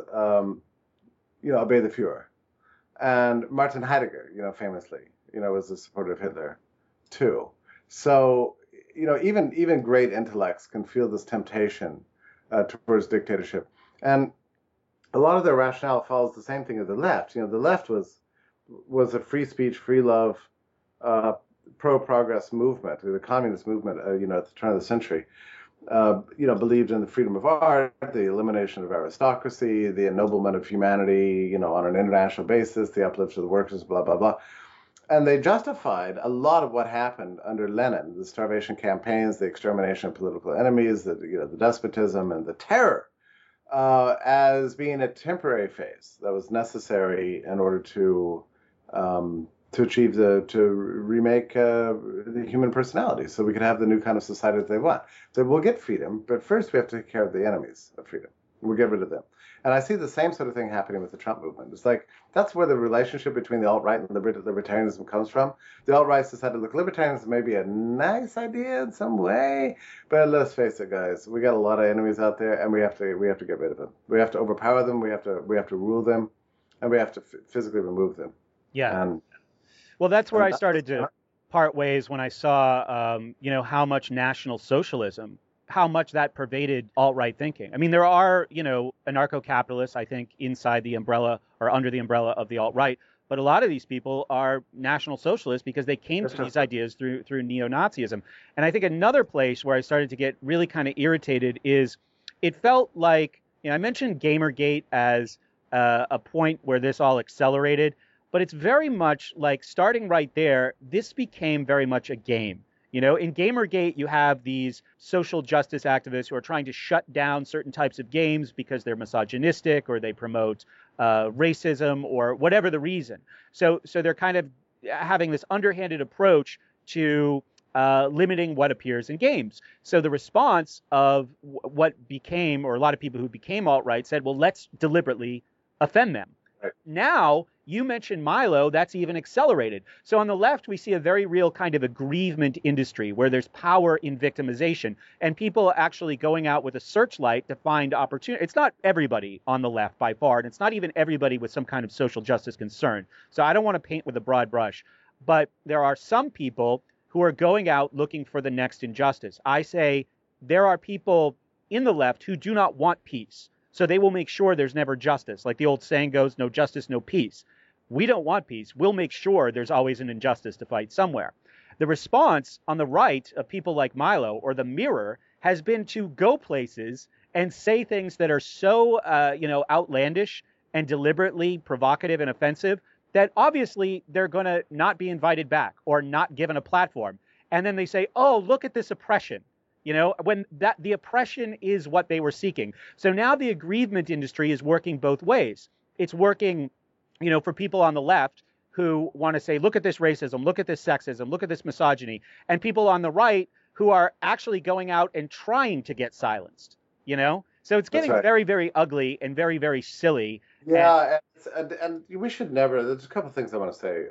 obey the Fuhrer. And Martin Heidegger, famously, was a supporter of Hitler, too. So, even great intellects can feel this temptation towards dictatorship. And a lot of their rationale follows the same thing as the left. The left was a free speech, free love, pro-progress movement, the communist movement, at the turn of the century. Believed in the freedom of art, the elimination of aristocracy, the ennoblement of humanity, on an international basis, the uplift of the workers, blah, blah, blah. And they justified a lot of what happened under Lenin, the starvation campaigns, the extermination of political enemies, the despotism and the terror, as being a temporary phase that was necessary in order to achieve to remake the human personality, so we could have the new kind of society that they want. So we'll get freedom, but first we have to take care of the enemies of freedom. We'll get rid of them. And I see the same sort of thing happening with the Trump movement. It's like that's where the relationship between the alt-right and libertarianism comes from. The alt-rights decided, look, libertarianism may be a nice idea in some way, but let's face it, guys, we got a lot of enemies out there, and we have to get rid of them. We have to overpower them. We have to rule them, and we have to physically remove them. Yeah. And well, that's where I started to part ways when I saw, how much National Socialism, how much that pervaded alt-right thinking. I mean, there are, anarcho-capitalists, I think, inside the umbrella or under the umbrella of the alt-right, but a lot of these people are National Socialists because they came to these ideas through neo-Nazism. And I think another place where I started to get really kind of irritated is it felt like, I mentioned Gamergate as a point where this all accelerated, but it's very much like starting right there, this became very much a game. In Gamergate, you have these social justice activists who are trying to shut down certain types of games because they're misogynistic or they promote racism or whatever the reason. So they're kind of having this underhanded approach to limiting what appears in games. So the response of what became, or a lot of people who became alt-right said, well, let's deliberately offend them. Right. Now, you mentioned Milo, that's even accelerated. So on the left, we see a very real kind of aggrievement industry where there's power in victimization and people actually going out with a searchlight to find opportunity. It's not everybody on the left by far, and it's not even everybody with some kind of social justice concern. So I don't want to paint with a broad brush, but there are some people who are going out looking for the next injustice. I say there are people in the left who do not want peace. So they will make sure there's never justice. Like the old saying goes, no justice, no peace. We don't want peace. We'll make sure there's always an injustice to fight somewhere. The response on the right of people like Milo or the Mirror has been to go places and say things that are so, outlandish and deliberately provocative and offensive that obviously they're going to not be invited back or not given a platform. And then they say, oh, look at this oppression. When the oppression is what they were seeking. So now the aggrievement industry is working both ways. It's working, for people on the left who want to say, look at this racism, look at this sexism, look at this misogyny, and people on the right who are actually going out and trying to get silenced, So it's getting very, very ugly and very, very silly. Yeah, and we should never, there's a couple of things I want to say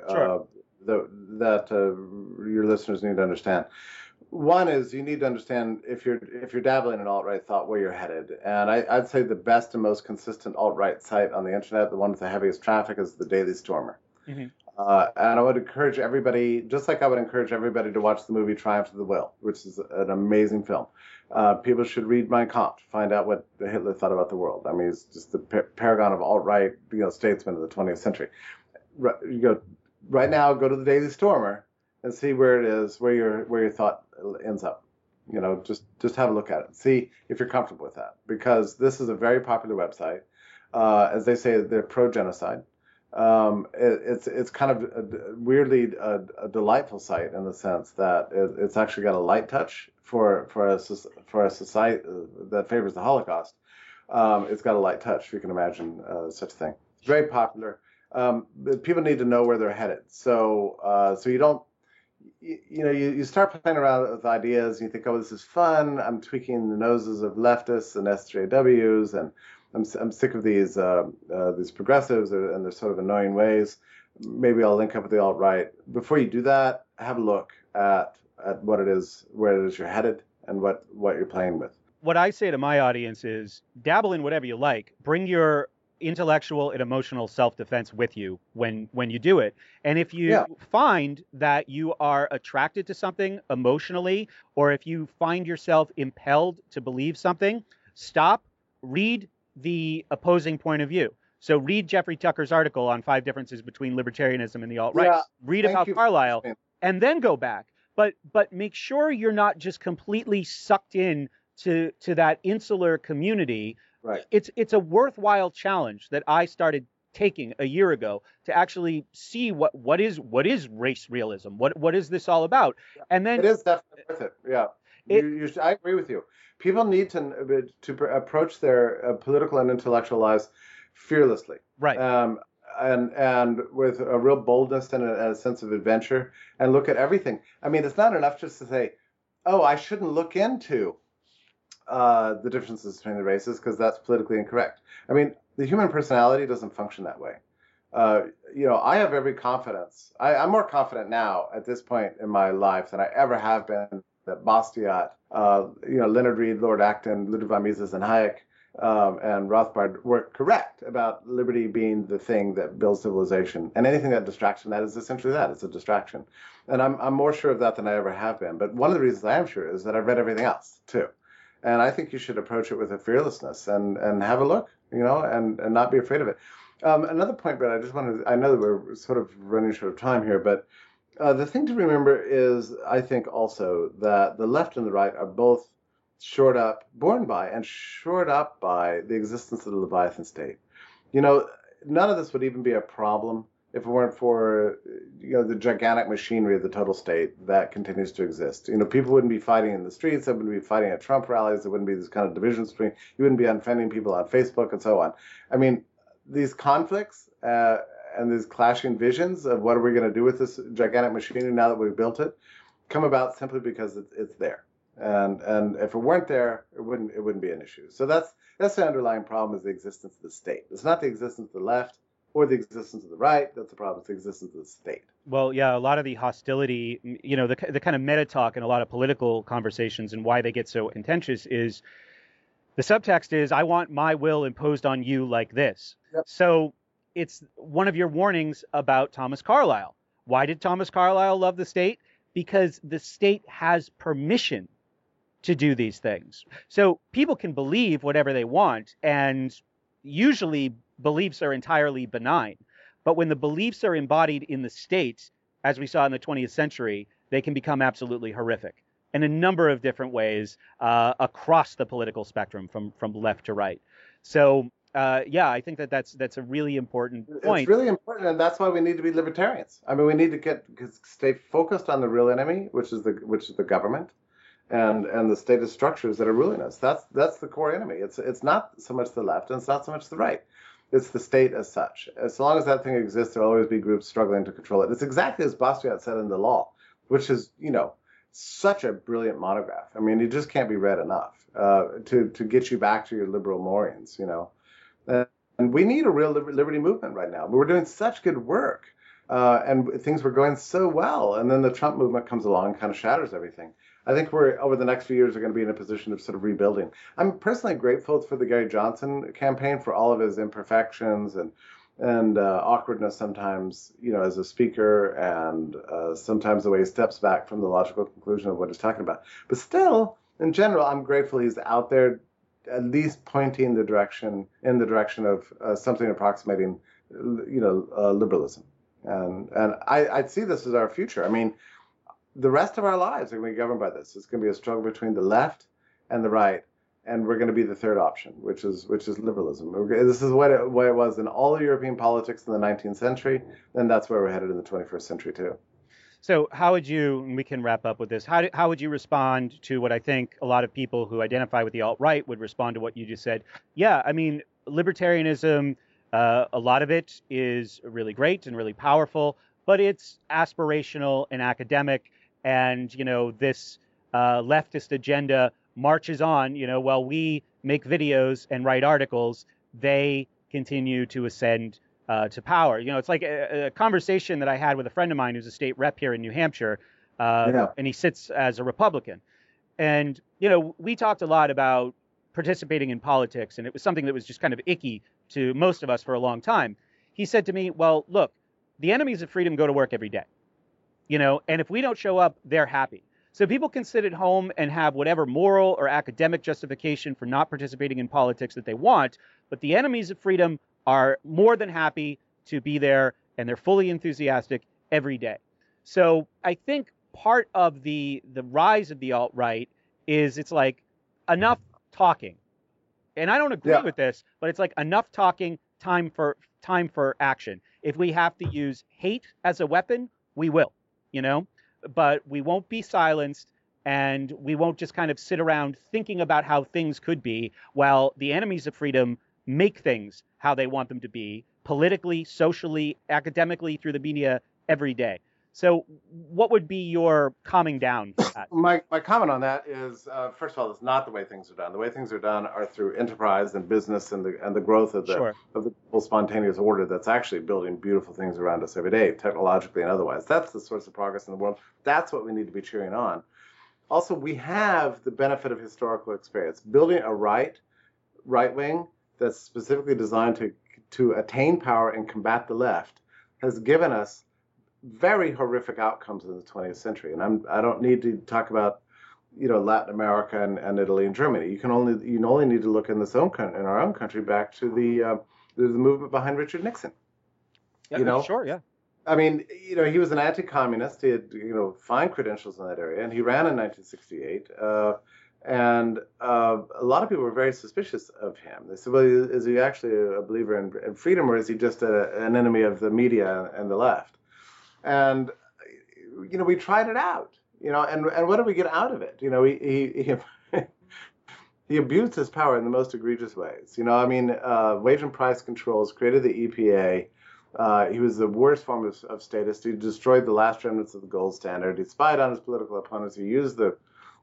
that your listeners need to understand. One is you need to understand if you're dabbling in alt-right thought where you're headed. And I'd say the best and most consistent alt-right site on the internet, the one with the heaviest traffic, is the Daily Stormer. Mm-hmm. And I would encourage everybody, just like I would encourage everybody to watch the movie Triumph of the Will, which is an amazing film. People should read Mein Kampf, find out what Hitler thought about the world. I mean, he's just the paragon of alt-right, statesman of the 20th century. Right now, go to the Daily Stormer and see where it is, where your thought ends up. Just have a look at it. See if you're comfortable with that, because this is a very popular website. As they say, they're pro-genocide. It's kind of weirdly a delightful sight in the sense that it's actually got a light touch for a society that favors the Holocaust. It's got a light touch, if you can imagine such a thing. It's very popular. But people need to know where they're headed. So you don't, you start playing around with ideas and you think, oh, this is fun. I'm tweaking the noses of leftists and SJWs, and I'm sick of these progressives and their sort of annoying ways. Maybe I'll link up with the alt-right. Before you do that, have a look at what it is, where it is you're headed, and what you're playing with. What I say to my audience is dabble in whatever you like. Bring your intellectual and emotional self-defense with you when you do it. And if you find that you are attracted to something emotionally, or if you find yourself impelled to believe something, stop, read the opposing point of view. So read Jeffrey Tucker's article on 5 differences between libertarianism and the alt-right. Yeah, read about Carlyle, and then go back. But make sure you're not just completely sucked in to that insular community. Right. It's a worthwhile challenge that I started taking a year ago to actually see what is race realism, what is this all about, and then it is definitely worth it. Yeah, I agree with you. People need to approach their political and intellectual lives fearlessly, right? And with a real boldness and a sense of adventure, and look at everything. I mean, it's not enough just to say, oh, I shouldn't look into the differences between the races because that's politically incorrect. I mean, the human personality doesn't function that way. I have every confidence. I'm more confident now at this point in my life than I ever have been that Bastiat, Leonard Read, Lord Acton, Ludwig von Mises, and Hayek, and Rothbard were correct about liberty being the thing that builds civilization, and anything that distracts from that is essentially that. It's a distraction. And I'm more sure of that than I ever have been. But one of the reasons I am sure is that I've read everything else too. And I think you should approach it with a fearlessness and have a look, and not be afraid of it. Another point, Brett, I know that we're sort of running short of time here, but the thing to remember is, I think also that the left and the right are both born by and shored up by the existence of the Leviathan state. None of this would even be a problem if it weren't for the gigantic machinery of the total state that continues to exist. People wouldn't be fighting in the streets, they wouldn't be fighting at Trump rallies, there wouldn't be this kind of divisions between, you wouldn't be offending people on Facebook and so on. I mean, these conflicts and these clashing visions of what are we going to do with this gigantic machinery now that we've built it come about simply because it's there. And if it weren't there, it wouldn't be an issue. So that's the underlying problem, is the existence of the state. It's not the existence of the left or the existence of the right. That's the problem. It's the existence of the state. Well, yeah, a lot of the hostility, the kind of meta talk in a lot of political conversations and why they get so contentious is the subtext is, I want my will imposed on you like this. Yep. So it's one of your warnings about Thomas Carlyle. Why did Thomas Carlyle love the state? Because the state has permission to do these things. So people can believe whatever they want, and usually beliefs are entirely benign. But when the beliefs are embodied in the state, as we saw in the 20th century, they can become absolutely horrific in a number of different ways across the political spectrum from left to right. So I think that's a really important point. It's really important, and that's why we need to be libertarians. I mean, we need to stay focused on the real enemy, which is the government, and the stated structures that are ruling us. That's the core enemy. It's not so much the left, and it's not so much the right. It's the state as such. As long as that thing exists, there'll always be groups struggling to control it. It's exactly as Bastiat said in The Law, which is, such a brilliant monograph. I mean, it just can't be read enough to get you back to your liberal moorings, And we need a real liberty movement right now. We're doing such good work, and things were going so well. And then the Trump movement comes along and kind of shatters everything. I think we're, over the next few years, are going to be in a position of sort of rebuilding. I'm personally grateful for the Gary Johnson campaign, for all of his imperfections and awkwardness sometimes, as a speaker, and sometimes the way he steps back from the logical conclusion of what he's talking about. But still, in general, I'm grateful he's out there at least pointing in the direction of something approximating, liberalism. And I see this as our future. I mean, the rest of our lives are going to be governed by this. It's going to be a struggle between the left and the right and we're going to be the third option, which is liberalism. This is what it was in all of European politics in the 19th century, and that's where we're headed in the 21st century too. So how would you, and we can wrap up with this, how would you respond to what I think a lot of people who identify with the alt-right would respond to what you just said? Yeah, I mean, libertarianism, a lot of it is really great and really powerful, but it's aspirational and academic, and, you know, this leftist agenda marches on, you know, while we make videos and write articles, they continue to ascend to power. You know, it's like a conversation that I had with a friend of mine who's a state rep here in New Hampshire, and he sits as a Republican. And, you know, we talked a lot about participating in politics, and it was something that was just kind of icky to most of us for a long time. He said to me, well, look, the enemies of freedom go to work every day, you know, and if we don't show up, they're happy. So people can sit at home and have whatever moral or academic justification for not participating in politics that they want, but the enemies of freedom are more than happy to be there, and they're fully enthusiastic every day. So I think part of the rise of the alt-right is it's like enough talking. And I don't agree with this, but it's like enough talking, time for action. If we have to use hate as a weapon, we will, you know, but we won't be silenced, and we won't just kind of sit around thinking about how things could be while the enemies of freedom make things how they want them to be, politically, socially, academically, through the media every day. So what would be your calming down for that? My comment on that is, first of all, it's not the way things are done. The way things are done are through enterprise and business and the growth of the whole spontaneous order that's actually building beautiful things around us every day, technologically and otherwise. That's the source of progress in the world. That's what we need to be cheering on. Also, we have the benefit of historical experience. Building a right wing that's specifically designed to attain power and combat the left has given us very horrific outcomes in the 20th century. And I don't need to talk about, you know, Latin America and Italy and Germany. You only need to look in our own country back to the movement behind Richard Nixon. Yeah, you know, sure, yeah. I mean, you know, he was an anti-communist. He had, you know, fine credentials in that area, and he ran in 1968. And a lot of people were very suspicious of him. They said, well, is he actually a believer in freedom, or is he just an enemy of the media and the left? And, you know, we tried it out, you know, and what did we get out of it? You know, he abused his power in the most egregious ways. You know, I mean, wage and price controls, created the EPA. He was the worst form of statist. He destroyed the last remnants of the gold standard. He spied on his political opponents. He used the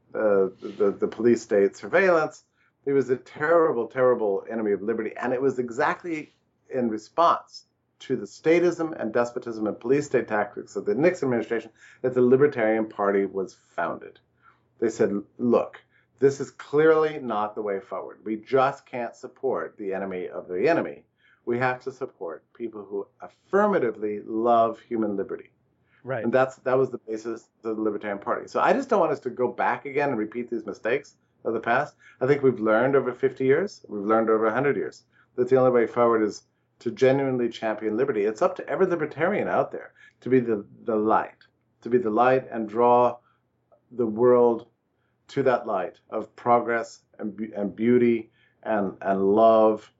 police state surveillance. He was a terrible, terrible enemy of liberty. And it was exactly in response to the statism and despotism and police state tactics of the Nixon administration that the Libertarian Party was founded. They said, look, this is clearly not the way forward. We just can't support the enemy of the enemy. We have to support people who affirmatively love human liberty. Right. And that was the basis of the Libertarian Party. So I just don't want us to go back again and repeat these mistakes of the past. I think we've learned over 50 years, we've learned over 100 years, that the only way forward is to genuinely champion liberty. It's up to every libertarian out there to be the light and draw the world to that light of progress and beauty and love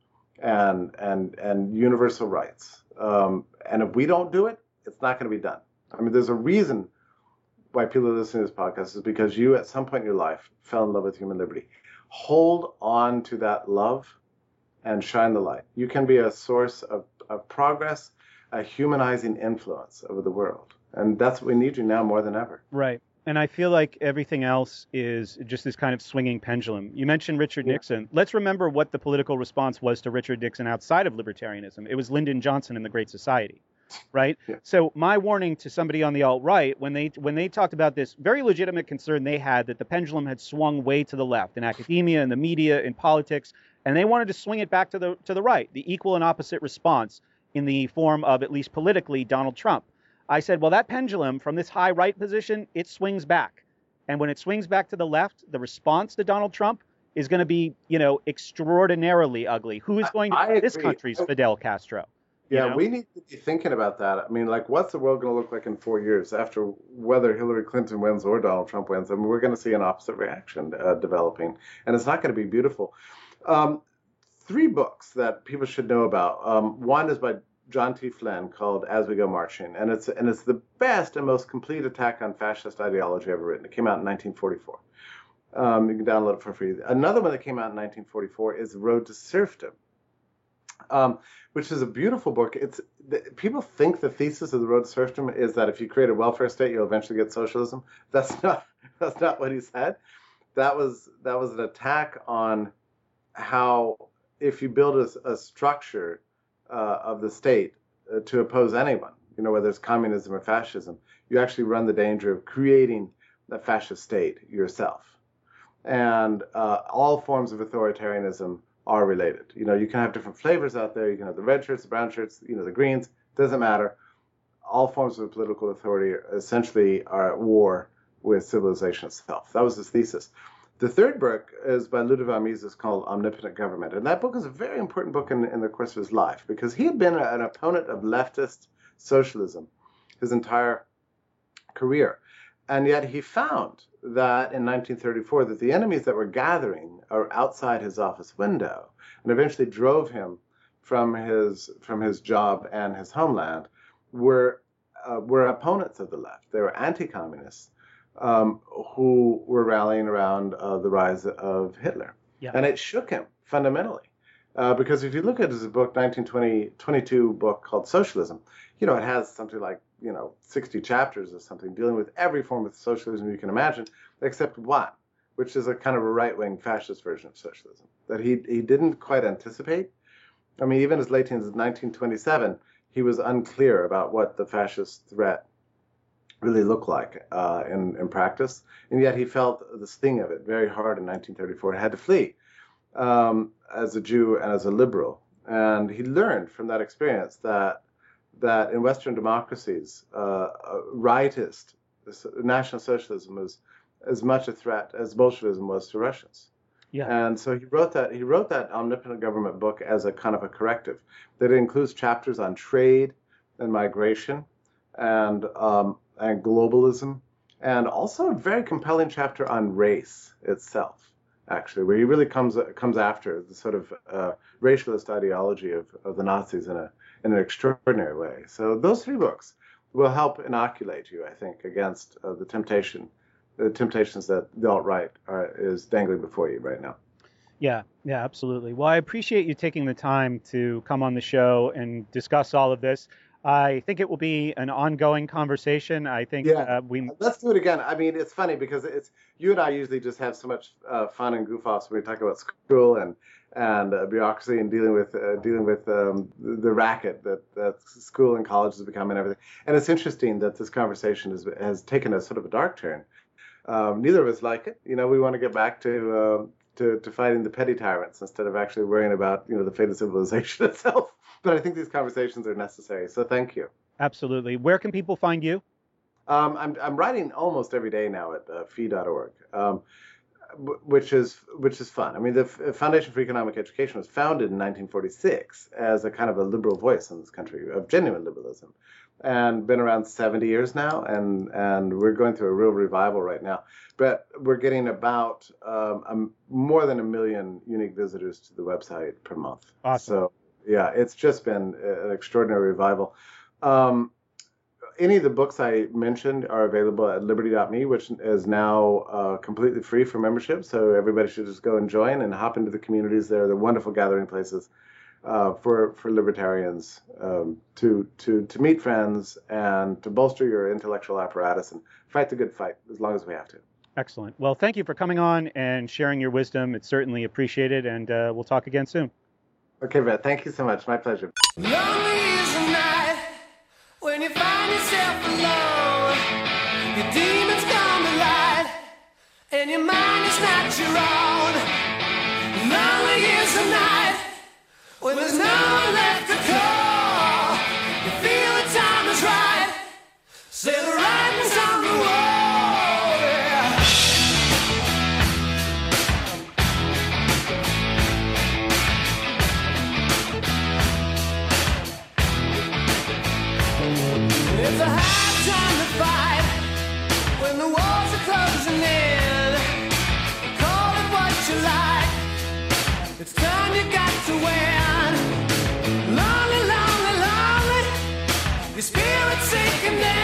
and universal rights. And if we don't do it, it's not going to be done. I mean, there's a reason why people are listening to this podcast is because you, at some point in your life, fell in love with human liberty. Hold on to that love and shine the light. You can be a source of progress, a humanizing influence over the world. And that's what we need you now more than ever. Right. And I feel like everything else is just this kind of swinging pendulum. You mentioned Richard Nixon. Let's remember what the political response was to Richard Nixon outside of libertarianism. It was Lyndon Johnson and the Great Society, right? Yeah. So my warning to somebody on the alt-right, when they talked about this very legitimate concern they had that the pendulum had swung way to the left in academia, in the media, in politics, and they wanted to swing it back to the right, the equal and opposite response in the form of, at least politically, Donald Trump. I said, well, that pendulum from this high right position, it swings back. And when it swings back to the left, the response to Donald Trump is going to be, you know, extraordinarily ugly. Who is going to be this country's Fidel Castro? Yeah, you know? we need to be thinking about that. I mean, like, what's the world going to look like in 4 years after whether Hillary Clinton wins or Donald Trump wins? I mean, we're going to see an opposite reaction developing, and it's not going to be beautiful. 3 books that people should know about. One is by John T. Flynn called As We Go Marching, and it's the best and most complete attack on fascist ideology ever written. It came out in 1944. You can download it for free. Another one that came out in 1944 is Road to Serfdom, which is a beautiful book. People think the thesis of the Road to Serfdom is that if you create a welfare state, you'll eventually get socialism. That's not what he said. That was an attack on how if you build a structure of the state to oppose anyone, whether it's communism or fascism, you actually run the danger of creating a fascist state yourself. And all forms of authoritarianism are related. You can have different flavors out there. You can have the red shirts, the brown shirts, the greens. Doesn't matter. All forms of political authority essentially are at war with civilization itself. That was his thesis. The third book is by Ludovic Mises called Omnipotent Government. And that book is a very important book in the course of his life because he had been an opponent of leftist socialism his entire career. And yet he found that in 1934 that the enemies that were gathering are outside his office window and eventually drove him from his job and his homeland were opponents of the left. They were anti-communists who were rallying around the rise of Hitler. Yeah. And it shook him fundamentally. Because if you look at his book, 1922 book called Socialism, it has something like 60 chapters or something dealing with every form of socialism you can imagine, except one, which is a kind of a right-wing fascist version of socialism that he didn't quite anticipate. I mean, even as late as 1927, he was unclear about what the fascist threat really looked like in practice, and yet he felt the sting of it very hard in 1934 and had to flee as a Jew and as a liberal. And he learned from that experience that in Western democracies, rightist National Socialism was as much a threat as Bolshevism was to Russians. Yeah. And so he wrote that Omnipotent Government book as a kind of a corrective that includes chapters on trade and migration and globalism, and also a very compelling chapter on race itself, actually, where he really comes after the sort of racialist ideology of the Nazis in an extraordinary way. So those 3 books will help inoculate you, I think, against the temptations that the alt-right is dangling before you right now. Yeah, absolutely. Well, I appreciate you taking the time to come on the show and discuss all of this. I think it will be an ongoing conversation. I think let's do it again. I mean, it's funny because you and I usually just have so much fun and goof offs when we talk about school and bureaucracy and dealing with the racket that school and college has become and everything. And it's interesting that this conversation has taken a sort of a dark turn. Neither of us like it. We want to get back to fighting the petty tyrants instead of actually worrying about the fate of civilization itself. But I think these conversations are necessary. So thank you. Absolutely. Where can people find you? I'm writing almost every day now at fee.org, which is fun. I mean, the Foundation for Economic Education was founded in 1946 as a kind of a liberal voice in this country of genuine liberalism, and been around 70 years now, and we're going through a real revival right now. But we're getting about more than 1 million unique visitors to the website per month. Awesome. So yeah, it's just been an extraordinary revival. Any of the books I mentioned are available at liberty.me, which is now completely free for membership. So everybody should just go and join and hop into the communities there. They're wonderful gathering places for libertarians to meet friends and to bolster your intellectual apparatus and fight the good fight as long as we have to. Excellent. Well, thank you for coming on and sharing your wisdom. It's certainly appreciated, and we'll talk again soon. Okay, Brett. Thank you so much. My pleasure. Lonely is the night when you find yourself alone. Your demons come to light, and your mind is not your own. Lonely is the night when there's no one left to call. You feel the time is right, say the writing's on the wall. Yeah. forsaken.